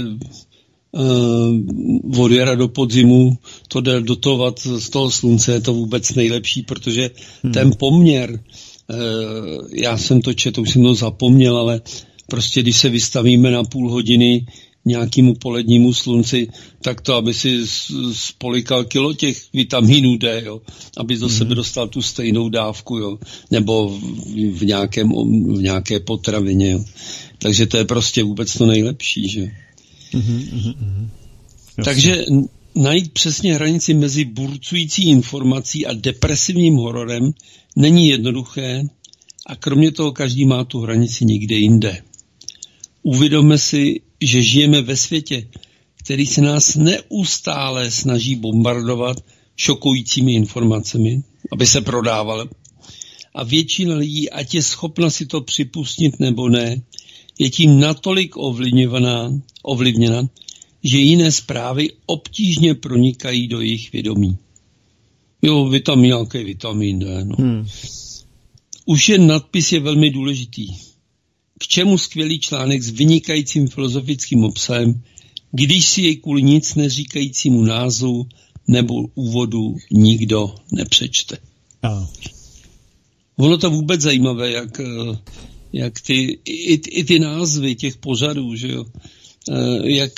Uh, od jara do podzimu to jde dotovat z toho slunce, je to vůbec nejlepší, protože hmm. ten poměr, uh, já jsem to četl, už jsem to zapomněl, ale prostě když se vystavíme na půl hodiny nějakému polednímu slunci, tak to, aby si spolikal kilo těch vitamínů D, jo, aby do hmm. sebe dostal tu stejnou dávku, jo, nebo v, v, nějakém, v nějaké potravině, jo. Takže to je prostě vůbec to nejlepší, že Uhum, uhum. Takže najít přesně hranici mezi burcující informací a depresivním hororem není jednoduché a kromě toho každý má tu hranici někde jinde. Uvědomme si, že žijeme ve světě, který se nás neustále snaží bombardovat šokujícími informacemi, aby se prodával. A většina lidí, ať je schopna si to připustit nebo ne, je tím natolik ovlivňovaná, ovlivněna, že jiné zprávy obtížně pronikají do jejich vědomí. Jo, vitamin, nějaký vitamin D. No. Hmm. Už jen nadpis je velmi důležitý. K čemu skvělý článek s vynikajícím filozofickým obsahem, když si jej kvůli nic neříkajícímu názvu nebo úvodu nikdo nepřečte. Ano. Ono to vůbec zajímavé, jak... jak ty, i, i ty názvy těch pořadů, že jo, jak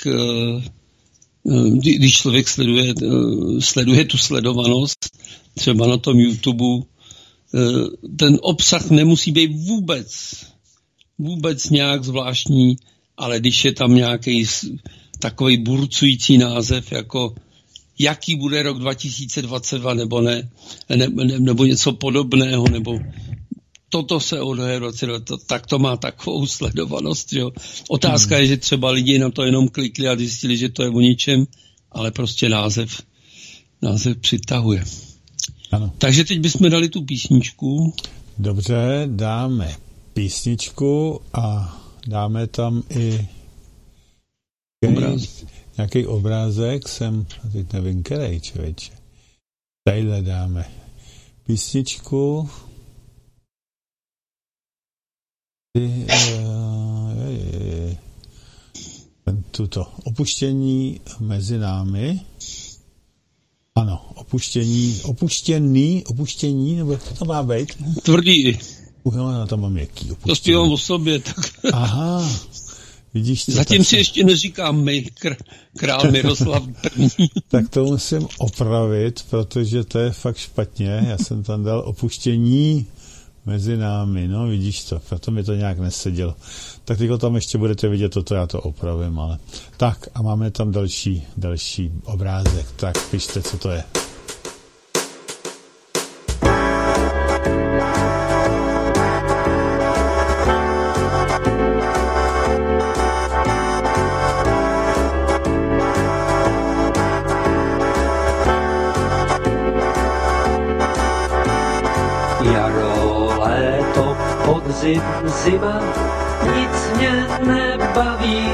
když člověk sleduje, sleduje tu sledovanost, třeba na tom YouTube, ten obsah nemusí být vůbec, vůbec nějak zvláštní, ale když je tam nějaký takový burcující název, jako jaký bude rok dva tisíce dvacet dva, nebo ne, ne, ne nebo něco podobného, nebo toto se odehraje, tak to má takovou sledovanost. Jo. Otázka hmm. je, že třeba lidi na to jenom klikli a zjistili, že to je o ničem, ale prostě název, název přitahuje. Ano. Takže teď bychom dali tu písničku. Dobře, dáme písničku a dáme tam i Obráz. nějaký obrázek, jsem, teď nevím, který, člověče. Tadyhle dáme písničku. Tuto opuštění mezi námi. Ano, opuštění, opuštěný, opuštění, nebo co to má být? Tvrdý. No, tam mám měkký opuštění. To zpívám o sobě. Tak. Aha, vidíš to. Zatím si se... ještě neříkám my, kr- král Miroslav první. Tak to musím opravit, protože to je fakt špatně. Já jsem tam dal opuštění mezi námi, no vidíš to, proto mi to nějak nesedělo. Tak teďko tam ještě budete vidět toto, já to opravím, ale... Tak a máme tam další, další obrázek, tak pište, co to je. Podzim, zima, nic mě nebaví.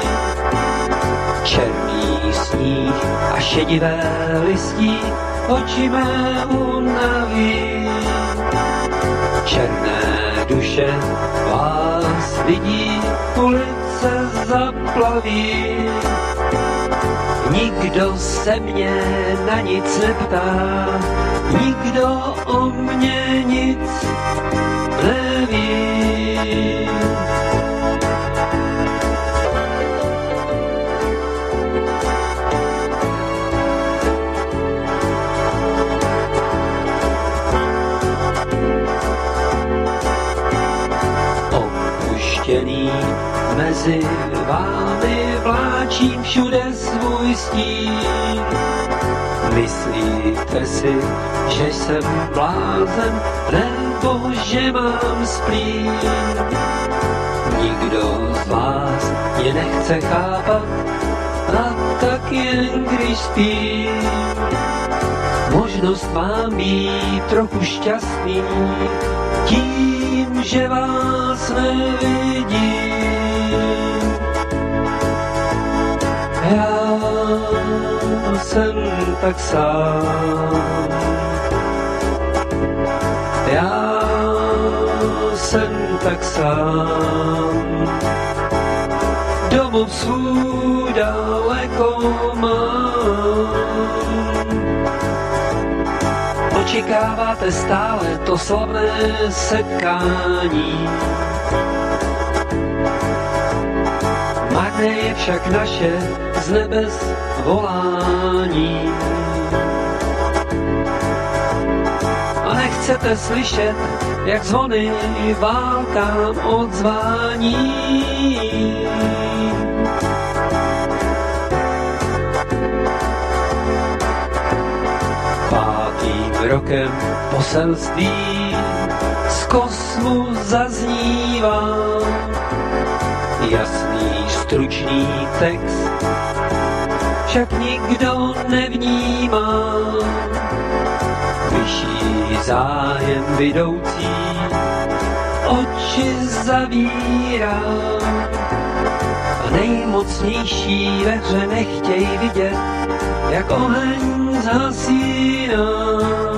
Černý sníh a šedivé listí oči mé unaví. Černé duše vás vidí, ulice zaplaví. Nikdo se mě na nic neptá, nikdo o mě nic neví. Opuštěný mezi vámi vláčím všude svůj stín. Myslíte si, že jsem blázen, nebo že mám splín? Nikdo z vás mě nechce chápat, a tak jen když spím. Možnost mám být trochu šťastný, tím, že vás nevidím. Já jsem tak sám, já jsem tak sám, domov svůj daleko mám. Očekáváte stále to slavné setkání, marné je však naše z nebes volání. A nechcete slyšet, jak zvony válkám odzvání. Pátým rokem poselství z kosmu zaznívá, jasný, stručný text však nikdo nevnímá. Vyšší zájem vidoucí oči zavírá a nejmocnější ve hře nechtěj vidět, jak oheň zhasíná.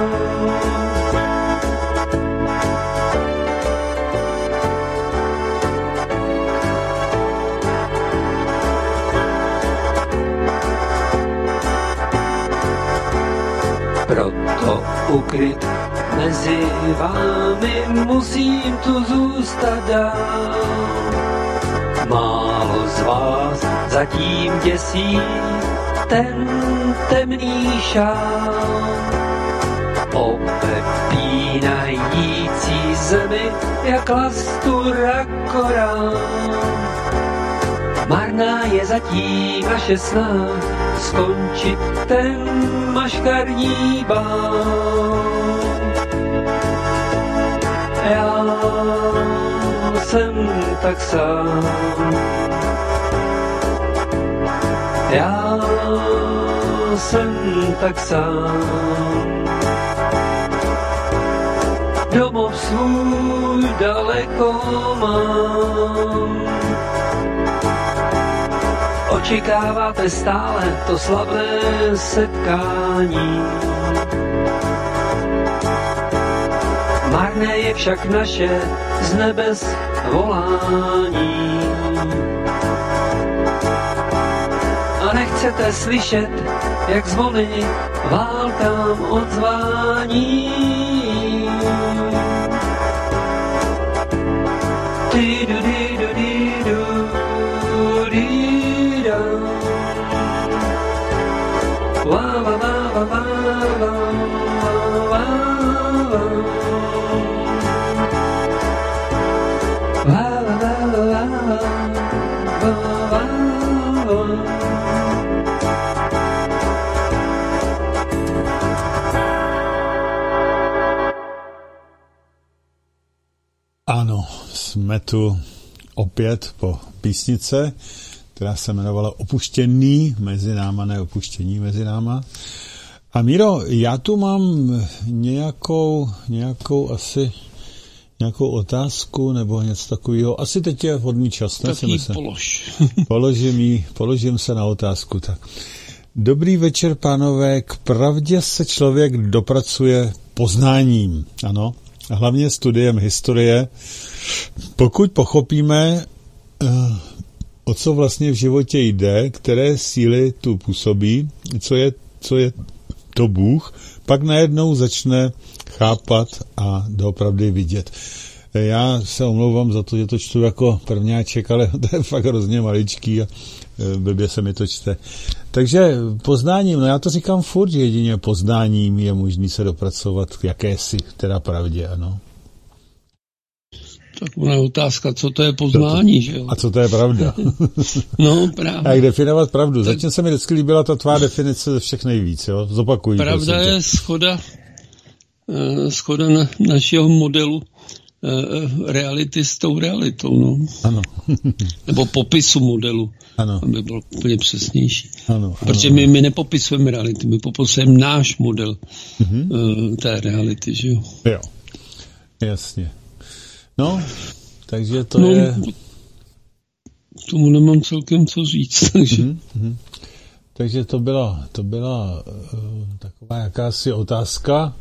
Proto ukryt mezi vámi musím tu zůstat dál. Málo z vás zatím děsí ten temný šál. Opepínající zemi jak lastura korál. Marná je zatím naše snaha skončit ten maškarní bál. Já jsem tak sám, já jsem tak sám, domov svůj daleko mám. Očekáváte stále to slavné setkání, marné je však naše z nebes volání. A nechcete slyšet, jak zvony válkám odzvání. Ty du di du di du di da. Wa wa wa wa wa wa wa. Ano, jsme tu opět po písnice, která se jmenovala Opuštěný mezi náma, ne Opuštění mezi náma. A Míro, já tu mám nějakou, nějakou asi nějakou otázku nebo něco takového. Asi teď je vhodný čas. Tak ji polož. Položím, jí, položím se na otázku. Tak. Dobrý večer, pánové. K pravdě se člověk dopracuje poznáním. Ano. a hlavně studiem historie, pokud pochopíme, o co vlastně v životě jde, které síly tu působí, co je, co je to Bůh, pak najednou začne chápat a doopravdy vidět. Já se omlouvám za to, že to čtu jako prvňáček, ale to je fakt hrozně maličký a blbě se mi to čte. Takže poznáním, no já to říkám furt, že jedině poznáním je možný se dopracovat k jakési teda pravdě, ano. Tak ona je otázka, co to je poznání, že jo? A co to je pravda? No, právě. A jak definovat pravdu? Tak... Zatím se mi vždycky líbila ta tvá definice ze všech nejvíc, jo? Zopakuj. Pravda je schoda, schoda na, našeho modelu reality s tou realitou, no. Ano. Nebo popisu modelu, ano. Aby byl úplně přesnější. Ano, Protože ano. my, my nepopisujeme reality, my popisujeme náš model mm-hmm. uh, té reality, že jo? Jo, jasně. No, takže to no, je... K tomu nemám celkem co říct, takže... Mm-hmm. Takže to byla, to byla uh, taková jakási otázka,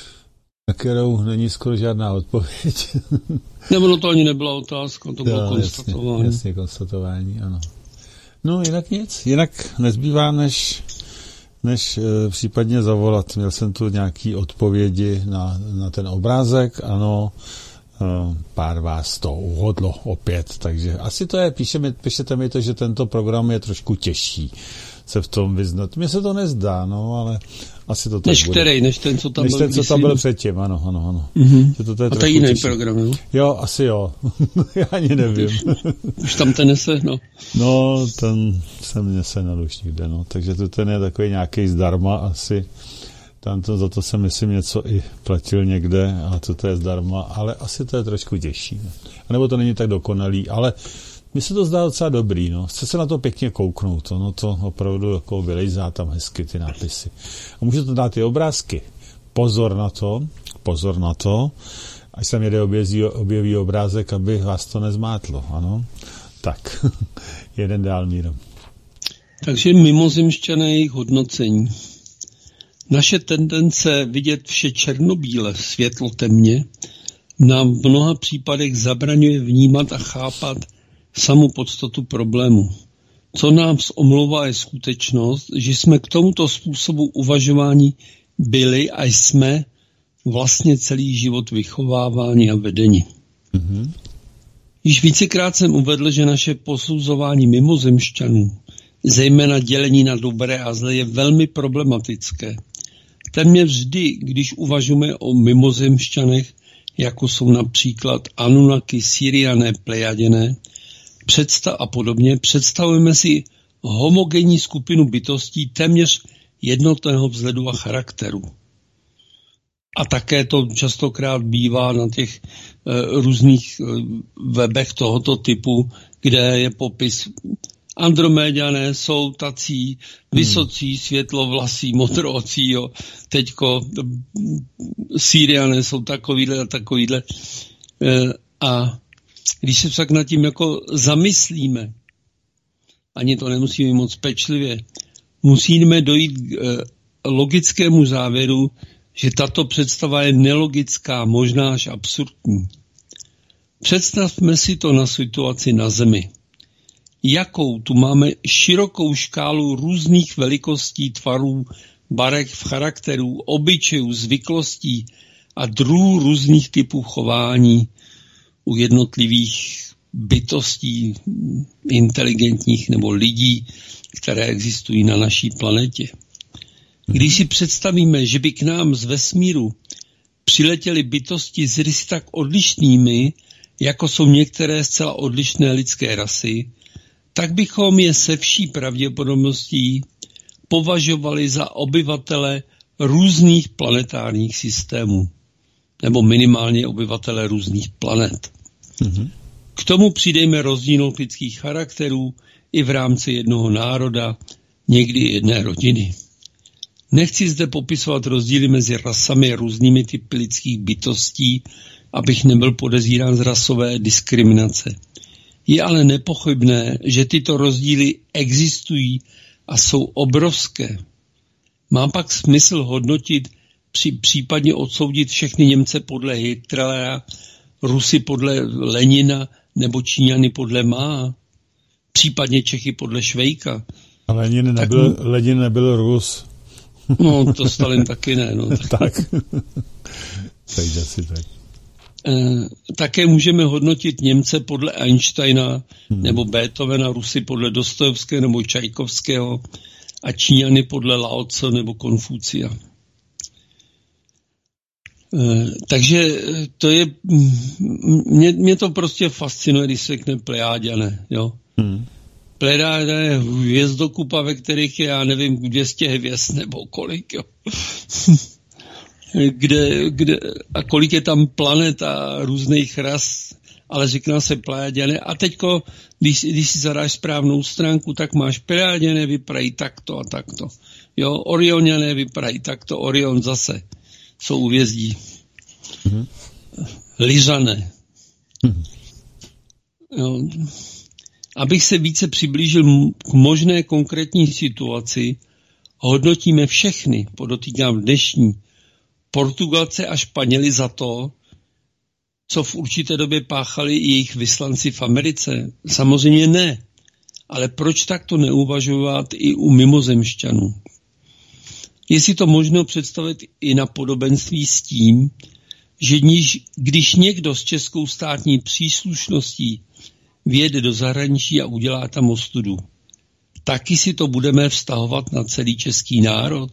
na kterou není skoro žádná odpověď. Nebo no to ani nebyla otázka, to bylo jo, konstatování. Jasně, jasně, konstatování, ano. No, jinak nic. Jinak nezbývá, než, než e, případně zavolat. Měl jsem tu nějaký odpovědi na, na ten obrázek, ano, e, pár vás to uhodlo opět, takže asi to je, píše mi, píšete mi to, že tento program je trošku těžší se v tom vyznat. Mně se to nezdá, no, ale asi to tak než bude. Který, než ten, co tam než byl ten, co tam byl předtím, ano, ano, ano. Mm-hmm. Že to, to je a to je jiný těžší program, jo? Jo, asi jo. Já ani nevím. Už tam ten nese, no. No, ten jsem nesenal už nikde, no. Takže to ten je takový nějaký zdarma asi. Tam to, za to jsem, myslím, něco i platil někde, a to, to je zdarma, ale asi to je trošku těžší. Ne? A nebo to není tak dokonalý, ale mně se to zdá docela dobrý, no. Chce se na to pěkně kouknout, no to opravdu jako vylejzá tam hezky ty nápisy. A může to dát ty obrázky. Pozor na to, pozor na to, až se někde objeví, objeví obrázek, aby vás to nezmátlo, ano. Tak, jeden dál, Míro. Takže mimozemšťané jejich hodnocení. Naše tendence vidět vše černobíle, světlo temně, nám v mnoha případech zabraňuje vnímat a chápat samou podstatu problému. Co nám omlouvá je skutečnost, že jsme k tomuto způsobu uvažování byli a jsme vlastně celý život vychováváni a vedeni. Mm-hmm. Již vícekrát jsem uvedl, že naše posuzování mimozemšťanů, zejména dělení na dobré a zlé, je velmi problematické. Téměř vždy, když uvažujeme o mimozemšťanech, jako jsou například Anunnaki, Syriané, Plejaděné, představ a podobně, představujeme si homogenní skupinu bytostí téměř jednotného vzhledu a charakteru. A také to častokrát bývá na těch e, různých e, webech tohoto typu, kde je popis Androméďané jsou tací vysocí, světlovlasí, modroocí, jo. Teďko Syriané jsou takovýhle a takovýhle. E, a když se však nad tím jako zamyslíme, ani to nemusíme moc pečlivě, musíme dojít k e, logickému závěru, že tato představa je nelogická, možná až absurdní. Představme si to na situaci na Zemi. Jakou tu máme širokou škálu různých velikostí, tvarů, barev, charakterů, obyčejů, zvyklostí a druhů různých typů chování u jednotlivých bytostí, inteligentních nebo lidí, které existují na naší planetě. Když si představíme, že by k nám z vesmíru přiletěly bytosti s rysy tak odlišnými, jako jsou některé zcela odlišné lidské rasy, tak bychom je se vší pravděpodobností považovali za obyvatele různých planetárních systémů, nebo minimálně obyvatele různých planet. Mm-hmm. K tomu přidejme rozdílnost lidských charakterů i v rámci jednoho národa, někdy jedné rodiny. Nechci zde popisovat rozdíly mezi rasami a různými typy lidských bytostí, abych nebyl podezírán z rasové diskriminace. Je ale nepochybné, že tyto rozdíly existují a jsou obrovské. Má pak smysl hodnotit při, případně odsoudit všechny Němce podle Hitlera, Rusy podle Lenina nebo Číňany podle Má, případně Čechy podle Švejka. A Lenin nebyl, tak, Lenin nebyl Rus. No, to Stalin taky ne. No. Tak. Takže asi tak. E, také můžeme hodnotit Němce podle Einsteina hmm. nebo Beethovena, Rusy podle Dostojevského nebo Čajkovského a Číňany podle Lao Tse nebo Konfucia. E, takže to je, mě, mě to prostě fascinuje, když se řekne Plejáďané, jo. Hmm. Plejáďané je hvězdokupa, ve kterých je, já nevím, dvě stě hvězd nebo kolik, jo. kde, kde, a kolik je tam planet a různých ras, ale říká se Plejáďané. A teďko, když, když si zadáš správnou stránku, tak máš Plejáďané, vypadají takto a takto. Jo, Orioniané vypadají takto, Orion zase jsou uvězdí. Mm-hmm. Lyřané. Mm-hmm. Jo. Abych se více přiblížil k možné konkrétní situaci, hodnotíme všechny, podotýkám dnešní, Portugalce a Španěli za to, co v určité době páchali i jejich vyslanci v Americe? Samozřejmě ne. Ale proč takto neuvažovat i u mimozemšťanů? Je si to možno představit i na podobenství s tím, že když někdo s českou státní příslušností vyjede do zahraničí a udělá tam ostudu, taky si to budeme vztahovat na celý český národ?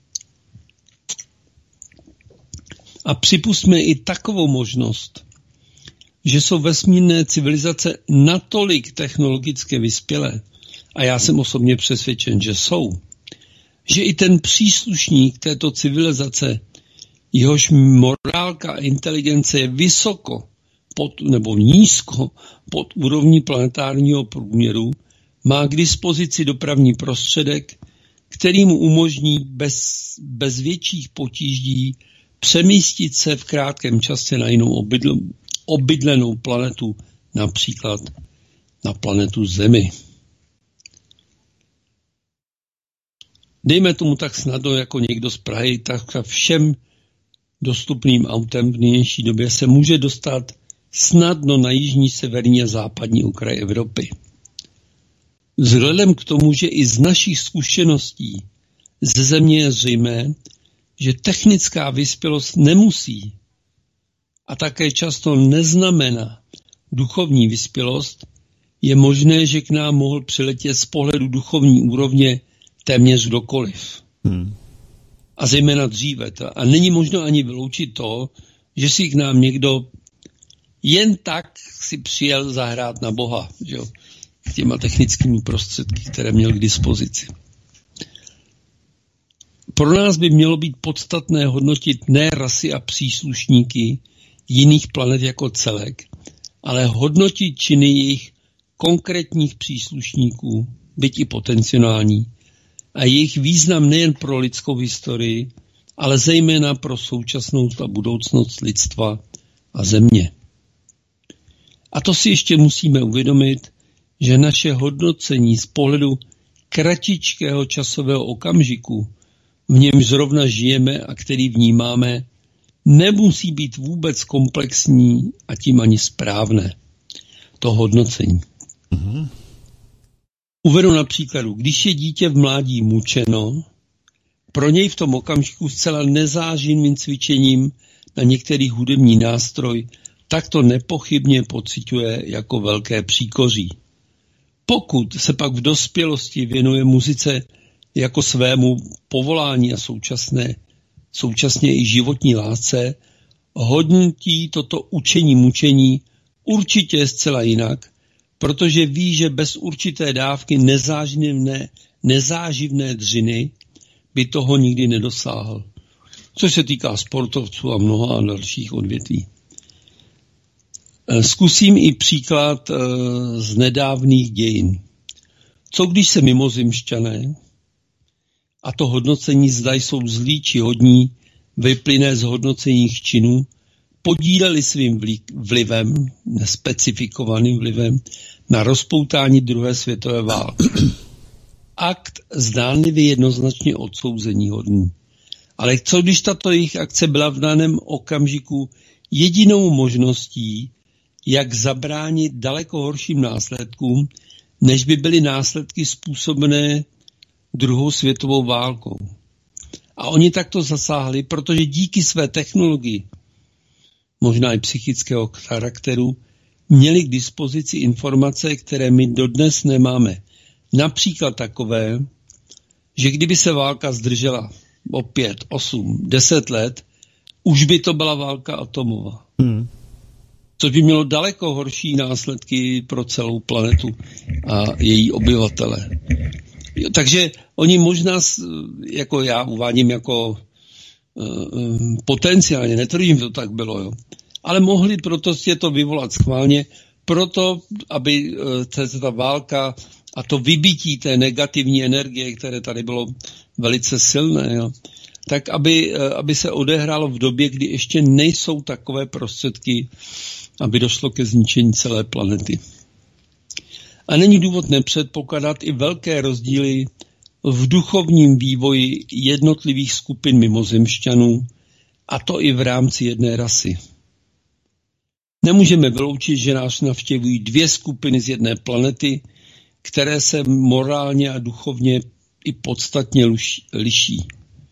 A připustme i takovou možnost, že jsou vesmírné civilizace natolik technologicky vyspělé, a já jsem osobně přesvědčen, že jsou, že i ten příslušník této civilizace, jehož morálka a inteligence je vysoko pod, nebo nízko pod úrovní planetárního průměru, má k dispozici dopravní prostředek, který mu umožní bez, bez větších potíží přemístit se v krátkém čase na jinou obydl, obydlenou planetu, například na planetu Zemi. Dejme tomu tak snadno, jako někdo z Prahy, tak všem dostupným autem v nynější době se může dostat snadno na jižní, severní a západní okraj Evropy. Vzhledem k tomu, že i z našich zkušeností ze Země je zřejmé, že technická vyspělost nemusí a také často neznamená duchovní vyspělost, je možné, že k nám mohl přiletět z pohledu duchovní úrovně téměř kdokoliv. Hmm. A zejména dříve. A není možno ani vyloučit to, že si k nám někdo jen tak si přijel zahrát na Boha, že jo, těma technickými prostředky, které měl k dispozici. Pro nás by mělo být podstatné hodnotit ne rasy a příslušníky jiných planet jako celek, ale hodnotit činy jejich konkrétních příslušníků, byť i potenciální, a jejich význam nejen pro lidskou historii, ale zejména pro současnost a budoucnost lidstva a země. A to si ještě musíme uvědomit, že naše hodnocení z pohledu kratičkého časového okamžiku, v němž zrovna žijeme a který vnímáme, nemusí být vůbec komplexní a tím ani správné. To hodnocení. Mm-hmm. Uvedu na příkladu, když je dítě v mládí mučeno, pro něj v tom okamžiku zcela nezáživým cvičením na některý hudební nástroj, tak to nepochybně pociťuje jako velké příkoří. Pokud se pak v dospělosti věnuje muzice jako svému povolání a současné, současně i životní lásce, hodnotí toto učení mučení určitě zcela jinak, protože ví, že bez určité dávky nezáživné, nezáživné dřiny by toho nikdy nedosáhl. Což se týká sportovců a mnoha dalších odvětví. Zkusím i příklad z nedávných dějin. Co když se mimozemšťané, a to hodnocení zda jsou zlí či hodní, vyplyne z hodnocení jejich činů, podíleli svým vlivem, nespecifikovaným vlivem, na rozpoutání druhé světové války. Akt zdánlivě jednoznačně odsouzení hodný. Ale co když tato jejich akce byla v daném okamžiku jedinou možností, jak zabránit daleko horším následkům, než by byly následky způsobené druhou světovou válkou. A oni takto zasáhli, protože díky své technologii, možná i psychického charakteru, měli k dispozici informace, které my dodnes nemáme. Například takové, že kdyby se válka zdržela o pět, osm, deset let, už by to byla válka atomová. Hmm. Což by mělo daleko horší následky pro celou planetu a její obyvatele. Jo, takže oni možná, jako já uvádím jako uh, potenciálně, netvrdím, že to tak bylo, jo, ale mohli proto si to vyvolat schválně, proto, aby uh, ta válka a to vybití té negativní energie, které tady bylo velice silné, jo, tak aby, uh, aby se odehrálo v době, kdy ještě nejsou takové prostředky, aby došlo ke zničení celé planety. A není důvod nepředpokládat i velké rozdíly v duchovním vývoji jednotlivých skupin mimozemšťanů, a to i v rámci jedné rasy. Nemůžeme vyloučit, že nás navštěvují dvě skupiny z jedné planety, které se morálně a duchovně i podstatně liší.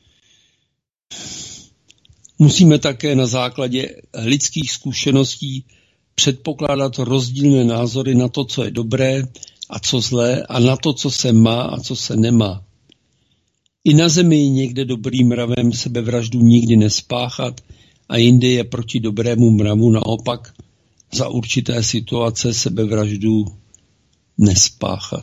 Musíme také na základě lidských zkušeností předpokládat rozdílné názory na to, co je dobré a co zlé, a na to, co se má a co se nemá. I na zemi je někde dobrým mravem sebevraždu nikdy nespáchat a jinde je proti dobrému mravu naopak za určité situace sebevraždu nespáchat.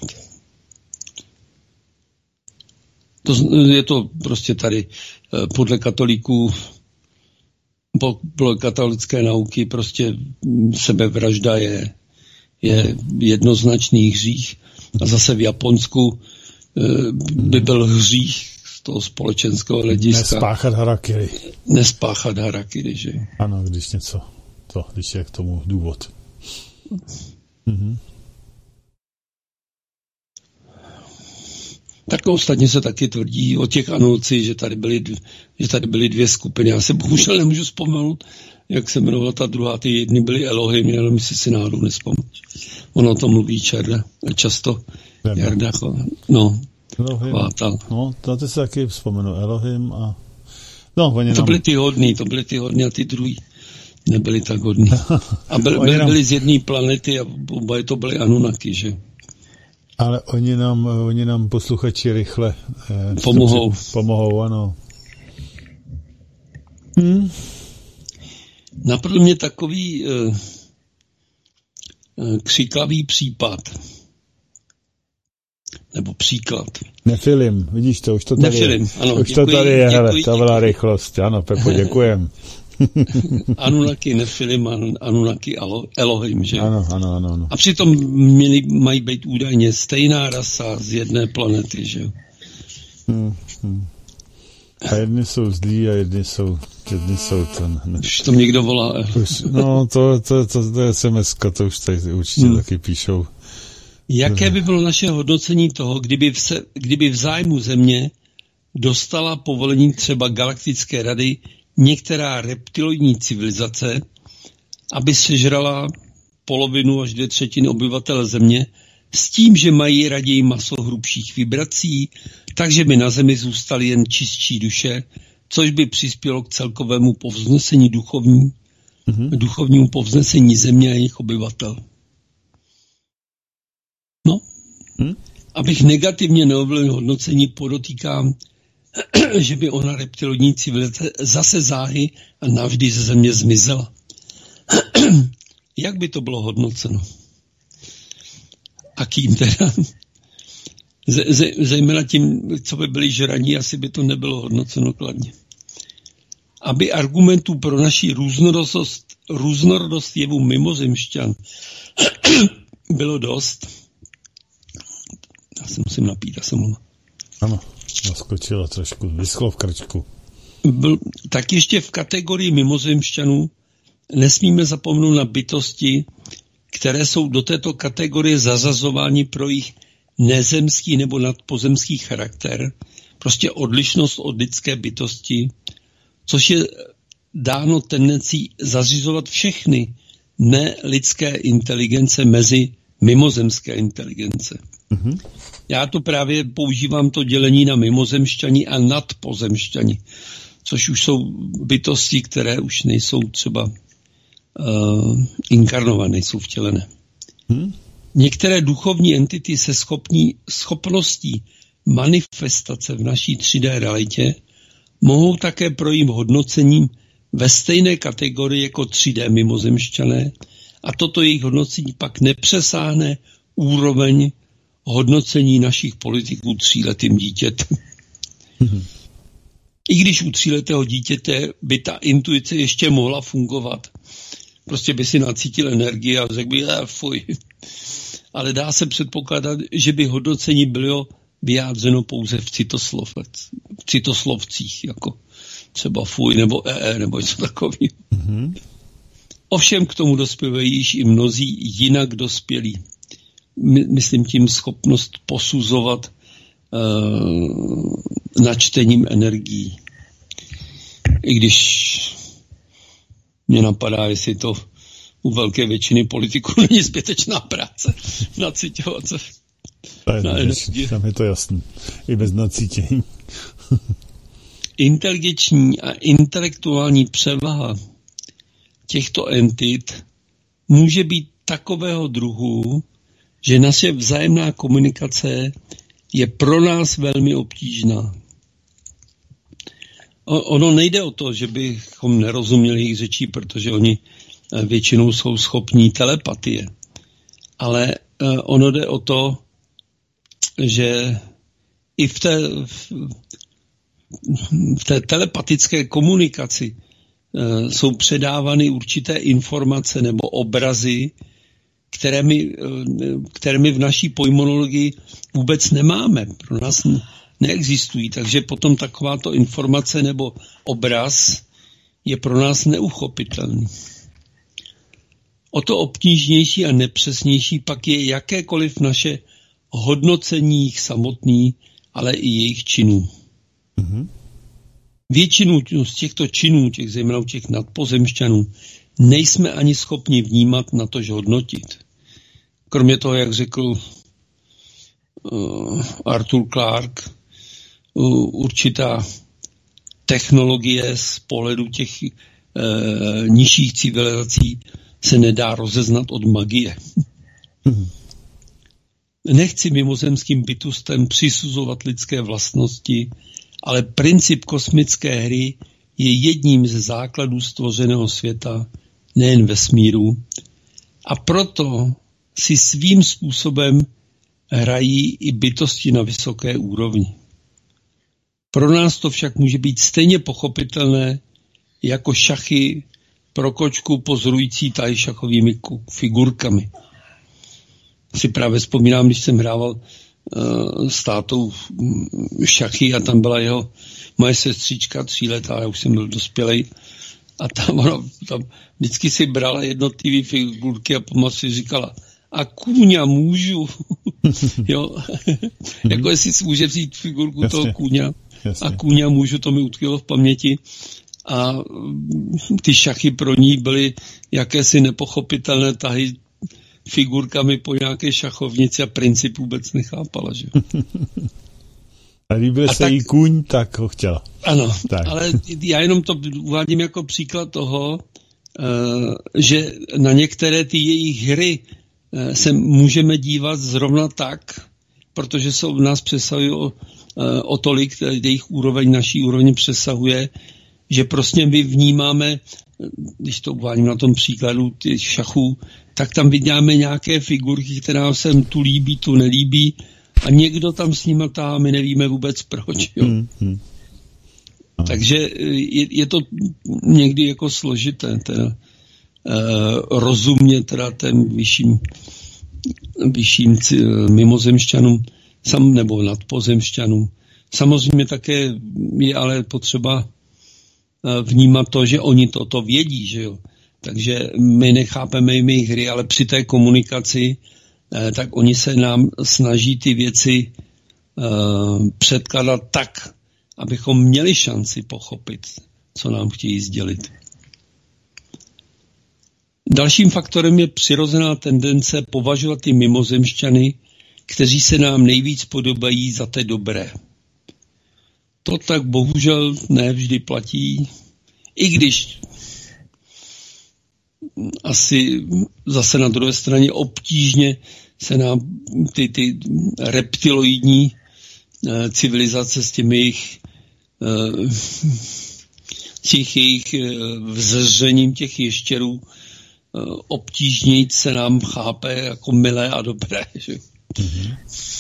To, je to prostě tady podle katolíků, podle katolické nauky prostě sebevražda je, je jednoznačný hřích. A zase v Japonsku by byl hřích z toho společenského hlediska. Nespáchat harakiri. Nespáchat harakiri, že? Ano, když něco, to, když je k tomu důvod. Mhm. Tak ostatně se taky tvrdí o těch anulci, že tady byly, že tady byly dvě skupiny. Já se bohužel nemůžu vzpomenout, jak se jmenovala ta druhá. Ty jedny byly Elohim, jenom jestli si náhodou nespomínáš. Ono o tom mluví Čerda, často. Jarda, no. Elohim. No, to ty se taky vzpomenu. Elohim a... No, oni to nám... byly ty hodný, to byly ty hodný a ty druhý nebyli tak hodný. A byli, byli, nám... byli z jedné planety a oba to byly Anunnaki, že? Ale oni nám, oni nám posluchači rychle eh, pomohou. Pomohou, ano. Hmm. Napadl mě takový eh, eh, křiklavý případ. Nebo příklad. Nefilim, vidíš to, už to tady Nefilim, je. Ano, už děkuji, to tady je, děkuji, hele, to byla děkuji. rychlost. Ano, Pepo, děkujem. Anunnaki, Nefilim, Anunnaki, Elohim, že? Ano, ano, ano, ano. A přitom měli, mají být údajně stejná rasa z jedné planety, že? Hmm, hmm. A jedni jsou zlí a jedni jsou, jedni jsou ten... Ne. Už to někdo volá. Už, no, to, to, to, to je es em eska, to už tady určitě hmm. taky píšou. Jaké by bylo naše hodnocení toho, kdyby v, se, kdyby v zájmu Země dostala povolení třeba Galaktické rady některá reptiloidní civilizace, aby sežrala polovinu až dvě třetiny obyvatel Země, s tím, že mají raději maso hrubších vibrací, takže by na Zemi zůstaly jen čistší duše, což by přispělo k celkovému povznesení duchovní, mm-hmm. duchovnímu povznesení Země a jejich obyvatel. No, hmm? Abych negativně neovlivnil hodnocení, podotýkám, že by ona reptilodní civilizace zase záhy a navždy ze Země zmizela. Jak by to bylo hodnoceno? A kým teda? Ze, ze, zejména tím, co by byli žraní, asi by to nebylo hodnoceno kladně. Aby argumentů pro naši různorodost, různorodost jevu mimozemšťan bylo dost, já se musím napít, já jsem mluvil. Ano, naskočila trošku, vyschlo v krčku. Byl, tak ještě v kategorii mimozemšťanů nesmíme zapomenout na bytosti, které jsou do této kategorie zařazovány pro jejich nezemský nebo nadpozemský charakter, prostě odlišnost od lidské bytosti, což je dáno tendencí zařizovat všechny nelidské inteligence mezi mimozemské inteligence. Mm-hmm. Já to právě používám to dělení na mimozemšťani a nadpozemšťani, což už jsou bytosti, které už nejsou třeba uh, inkarnované, nejsou vtělené. Hmm. Některé duchovní entity se schopní, schopností manifestace v naší tři dé realitě mohou také projít hodnocením ve stejné kategorii jako tři dé mimozemšťané a toto jejich hodnocení pak nepřesáhne úroveň hodnocení našich politiků tříletým dítětem. Hmm. I když u tříletého dítěte by ta intuice ještě mohla fungovat. Prostě by si nacítil energii a řekl by, eh, fuj. Ale dá se předpokládat, že by hodnocení bylo vyjádřeno pouze v, citoslov, v citoslovcích, jako třeba fuj nebo ee nebo něco takového. Mm-hmm. Ovšem k tomu dospěvají již i mnozí jinak dospělí. My, myslím tím schopnost posuzovat uh, načtením energií. I když mě napadá, jestli to u velké většiny politiků není zbytečná práce nacíťovat se na energii. Tam je to jasný. I bez nacítění. Inteligenční a intelektuální převaha těchto entit může být takového druhu, že naše vzájemná komunikace je pro nás velmi obtížná. Ono nejde o to, že bychom nerozuměli jejich řečí, protože oni většinou jsou schopní telepatie. Ale ono jde o to, že i v té, v té telepatické komunikaci jsou předávány určité informace nebo obrazy, které my, které my v naší pojmonologii vůbec nemáme. Pro nás neexistují, takže potom takováto informace nebo obraz je pro nás neuchopitelný. O to obtížnější a nepřesnější pak je jakékoliv naše hodnocení jich samotný, ale i jejich činů. Mm-hmm. Většinu z těchto činů, těch zejména těch nadpozemšťanů, nejsme ani schopni vnímat, natož hodnotit. Kromě toho, jak řekl uh, Arthur Clarke, uh, určitá technologie z pohledu těch uh, nižších civilizací se nedá rozeznat od magie. Mm-hmm. Nechci mimozemským bytostem přisuzovat lidské vlastnosti, ale princip kosmické hry je jedním ze základů stvořeného světa, nejen vesmíru, a proto si svým způsobem hrají i bytosti na vysoké úrovni. Pro nás to však může být stejně pochopitelné jako šachy pro kočku pozorující tady šachovými figurkami. Si právě vzpomínám, když jsem hrával uh, s tátou šachy a tam byla jeho moje sestřička tříletá, já už jsem byl dospělej, a tam, ona, tam vždycky si brala jednotlivé figurky a pomoc si říkala, a kůňa můžu, jo, jako jestli si může vzít figurku jasně, toho kůňa jasně. A kůňa můžu, to mi utkvělo v paměti. A ty šachy pro ní byly jakési nepochopitelné tahy figurkami po nějaké šachovnici a princip vůbec nechápala, že? A líbil se tak, jí kůň, tak ho chtěla. Ano, tak. Ale já jenom to uvádím jako příklad toho, že na některé ty jejich hry se můžeme dívat zrovna tak, protože jsou v nás přesahují o, o tolik, jejich úroveň naší úroveň přesahuje, že prostě my vnímáme, když to uvádím na tom příkladu těch šachů, tak tam vidíme nějaké figurky, která se tu líbí, tu nelíbí a někdo tam s nimi táhá, my nevíme vůbec proč. Jo. Hmm, hmm. Takže je, je to někdy jako složité teda, uh, rozumět teda těm vyšším, vyšším uh, mimozemšťanům sam, nebo nadpozemšťanům. Samozřejmě také je ale potřeba vnímat to, že oni toto vědí, že jo. Takže my nechápeme jim jejich hry, ale při té komunikaci tak oni se nám snaží ty věci předkládat tak, abychom měli šanci pochopit, co nám chtějí sdělit. Dalším faktorem je přirozená tendence považovat ty mimozemšťany, kteří se nám nejvíc podobají, za té dobré. To tak bohužel ne vždy platí, i když asi zase na druhé straně obtížně se nám ty, ty reptiloidní eh, civilizace s těmi jejich, eh, těch jejich eh, vzřením těch ještěrů eh, obtížněji se nám chápe jako milé a dobré. Že? Mm-hmm.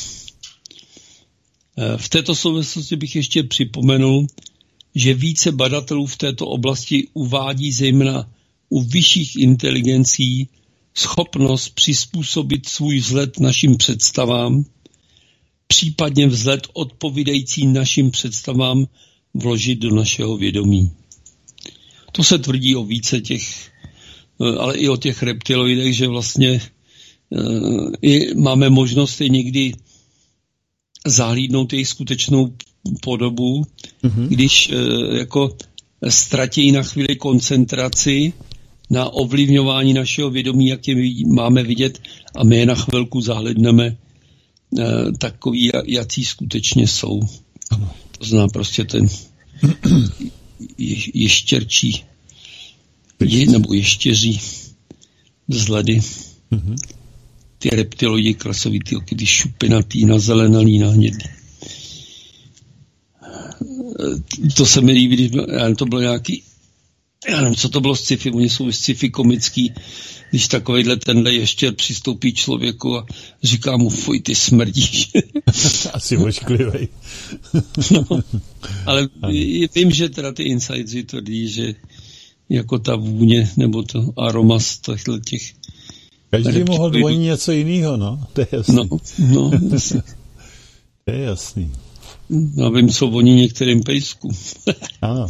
Eh, v této souvislosti bych ještě připomenul, že více badatelů v této oblasti uvádí zejména u vyšších inteligencí schopnost přizpůsobit svůj vzhled našim představám, případně vzhled odpovídající našim představám vložit do našeho vědomí. To se tvrdí o více těch, ale i o těch reptiloidech, že vlastně je, máme možnost je někdy zahlídnout jejich skutečnou podobu, mm-hmm. když jako ztratí na chvíli koncentraci na ovlivňování našeho vědomí, jak je máme vidět, a my je na chvilku zahledneme eh, takový, jací skutečně jsou. Ano. To zná prostě ten je, ještěrčí je, nebo ještěří vzhledy. Mm-hmm. Ty reptiloidi krasovitý, ty šupinatý, nazelenalý, nahnědý. To se mi líbí, když to bylo nějaký, já nevím, co to bylo z sci-fi, oni jsou z sci-fi komický, když takovejhle tenhle ještěr přistoupí člověku a říká mu, fuj, ty smrdíš. Asi ošklivej. No, ale vím, že teda ty insidři tvrdí, že jako ta vůně, nebo to aroma z těch... Každý mohl dvojit něco jiného, no, to je jasný. No, no, jasný. To je jasný. Já vím, co voní některým pejsku. Ano.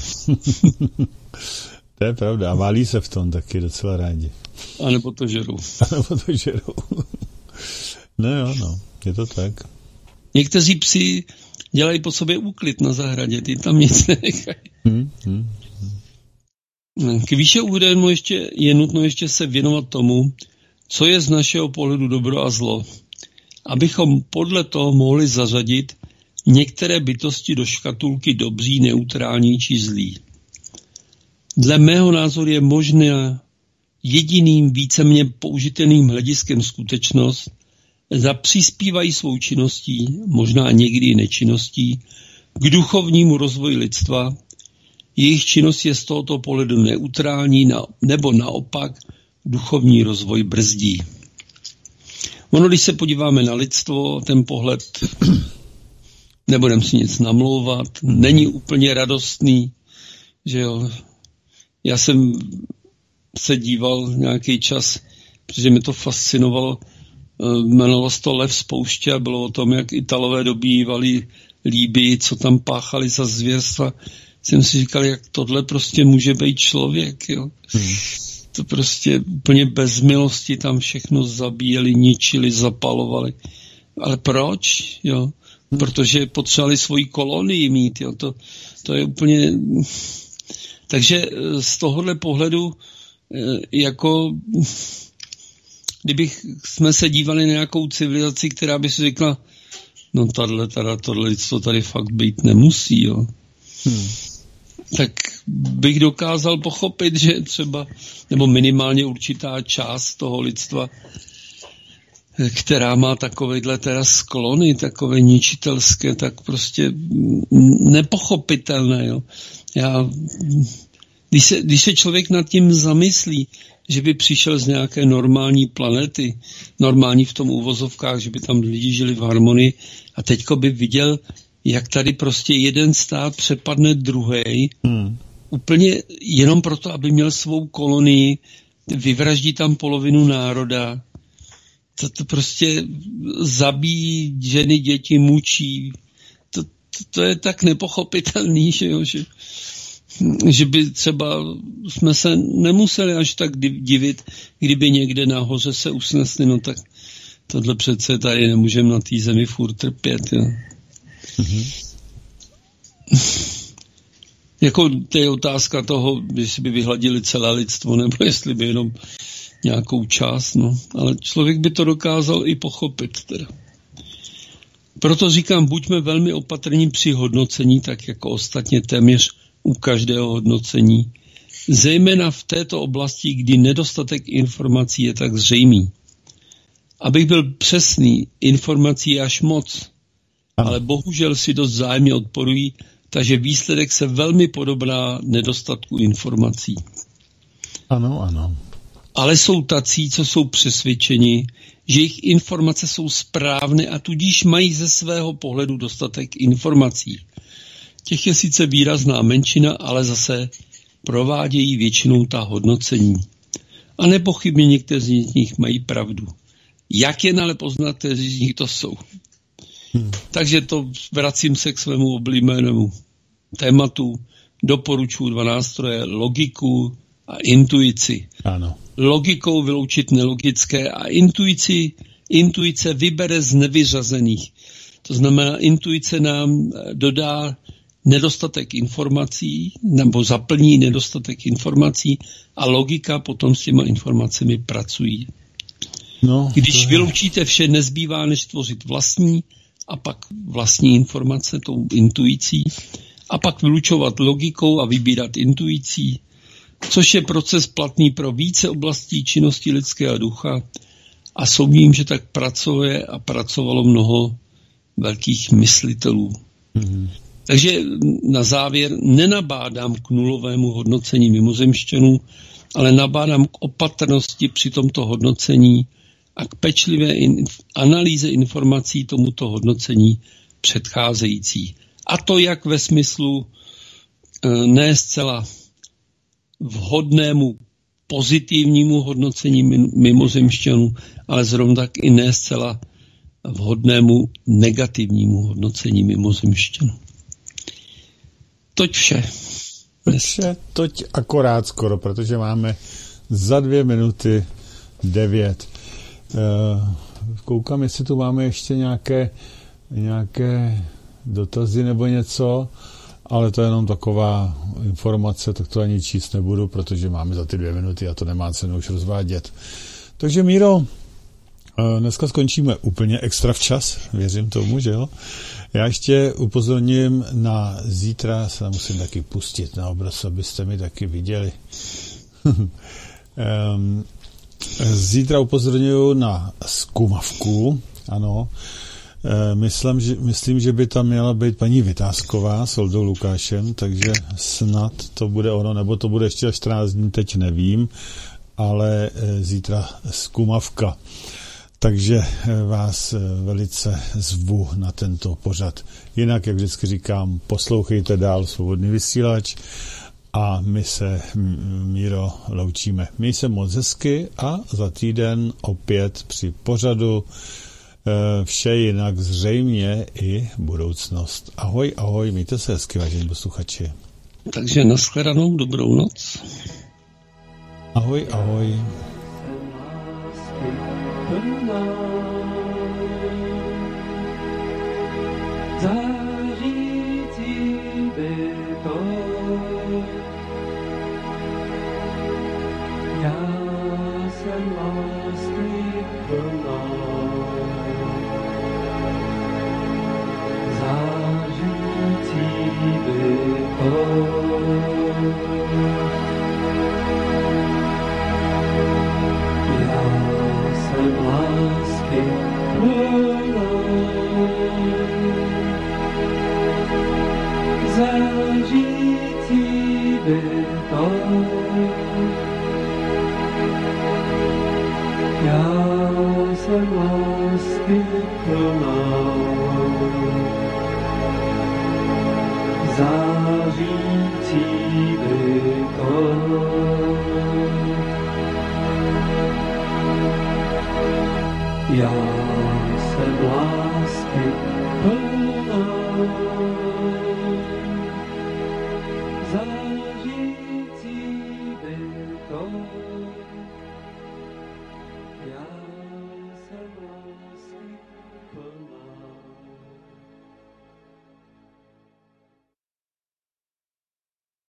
To je pravda. A válí se v tom taky docela rádi. A nebo to žerou. A nebo to žerou. No jo, no. Je to tak. Někteří psi dělají po sobě úklid na zahradě. Ty tam nic nenechají. Hmm, hmm, hmm. K výše uvedenému ještě je nutno ještě se věnovat tomu, co je z našeho pohledu dobro a zlo. Abychom podle toho mohli zařadit některé bytosti do škatulky dobří, neutrální či zlí. Dle mého názoru je možné jediným víceméně použitelným hlediskem skutečnost, zda přispívají svou činností, možná někdy nečinností, k duchovnímu rozvoji lidstva. Jejich činnost je z tohoto pohledu neutrální, nebo naopak duchovní rozvoj brzdí. Ono, když se podíváme na lidstvo, ten pohled, nebudem si nic namlouvat, není úplně radostný, že jo. Já jsem se díval nějaký čas, protože mi to fascinovalo, jmenovalo se to Lev z pouště a bylo o tom, jak Italové dobývali Líbii, co tam páchali za zvěrstva. Jsem si říkal, jak tohle prostě může být člověk, jo. Hmm. To prostě úplně bez milosti tam všechno zabíjeli, ničili, zapalovali. Ale proč, jo? Protože potřebovali svoji kolonii mít, jo. To, to je úplně... Takže z tohohle pohledu jako kdybych jsme se dívali na nějakou civilizaci, která by si řekla, no tahle, teda, tohle lidstvo tady fakt být nemusí, jo. Hmm. Tak bych dokázal pochopit, že třeba, nebo minimálně určitá část toho lidstva, která má takovejhle teda sklony, takové ničitelské, tak prostě nepochopitelné, jo. Já, když se, když se člověk nad tím zamyslí, že by přišel z nějaké normální planety, normální v tom uvozovkách, že by tam lidi žili v harmonii a teďko by viděl, jak tady prostě jeden stát přepadne druhej, hmm. úplně jenom proto, aby měl svou kolonii, vyvraždí tam polovinu národa, to, to prostě zabíjí ženy, děti, mučí. To, to, to je tak nepochopitelný, že, jo, že, že by třeba jsme se nemuseli až tak divit, kdyby někde nahoře se usnesli, no tak Tohle přece tady nemůžeme na té zemi furt trpět. Jo. Mm-hmm. Jako to je otázka toho, jestli by vyhladili celé lidstvo, nebo jestli by jenom nějakou část, no. Ale člověk by to dokázal i pochopit teda. Proto říkám, buďme velmi opatrní při hodnocení, tak jako ostatně téměř u každého hodnocení, zejména v této oblasti, kdy nedostatek informací je tak zřejmý. Abych byl přesný, informací je až moc, ano. Ale bohužel si dost vzájemně odporují, takže výsledek se velmi podobná nedostatku informací. Ano, ano. Ale jsou tací, co jsou přesvědčeni, že jejich informace jsou správné a tudíž mají ze svého pohledu dostatek informací. Těch je sice výrazná menšina, ale zase provádějí většinou ta hodnocení. A nepochybně někteří z nich mají pravdu. Jak jen ale poznat, kteří z nich to jsou? Hmm. Takže to vracím se k svému oblíbenému tématu. Doporučuji dva nástroje, logiku a intuici. Ano. Logikou vyloučit nelogické a intuici, intuice vybere z nevyřazených. To znamená, intuice nám dodá nedostatek informací nebo zaplní nedostatek informací a logika potom s těma informacemi pracují. No, Když je... vyloučíte vše, nezbývá než tvořit vlastní a pak vlastní informace tou intuicí a pak vylučovat logikou a vybírat intuicí, což je proces platný pro více oblastí činnosti lidského ducha a soudím, že tak pracuje a pracovalo mnoho velkých myslitelů. Mm-hmm. Takže na závěr nenabádám k nulovému hodnocení mimozemšťanů, ale nabádám k opatrnosti při tomto hodnocení a k pečlivé in- analýze informací tomuto hodnocení předcházející. A to jak ve smyslu e, ne zcela vhodnému pozitivnímu hodnocení mimozemšťanů, ale zrovna tak i ne zcela vhodnému negativnímu hodnocení mimozemšťanů. Toť vše. Toť vše, toť akorát skoro, protože máme za dvě minuty devět. Koukám, jestli tu máme ještě nějaké, nějaké dotazy nebo něco, ale to je jenom taková informace, tak to ani číst nebudu, protože máme za ty dvě minuty a to nemá cenu už rozvádět. Takže Míro, dneska skončíme úplně extra včas, věřím tomu, že jo. Já ještě upozorním na zítra, se musím taky pustit na obraz, abyste mi taky viděli. Zítra upozorňuji na zkumavku, ano. Myslím že, myslím, že by tam měla být paní Vytázková s Oldou Lukášem, takže snad to bude ono, nebo to bude ještě čtrnáct dní, teď nevím, ale zítra zkumavka. Takže vás velice zvu na tento pořad. Jinak, jak vždycky říkám, poslouchejte dál Svobodný vysílač a my se, Míro, loučíme. Měj se moc hezky a za týden opět při pořadu vše jinak zřejmě i budoucnost. Ahoj, ahoj, mějte se hezky, vážení posluchači. Takže nashledanou, dobrou noc. Ahoj, ahoj. Zářící bytoj, já jsem lásky plná. Zářící bytoj, lásky plná. Zářící bytoj, já jsem lásky plná. Zářící bytoj, já jsem lásky plná.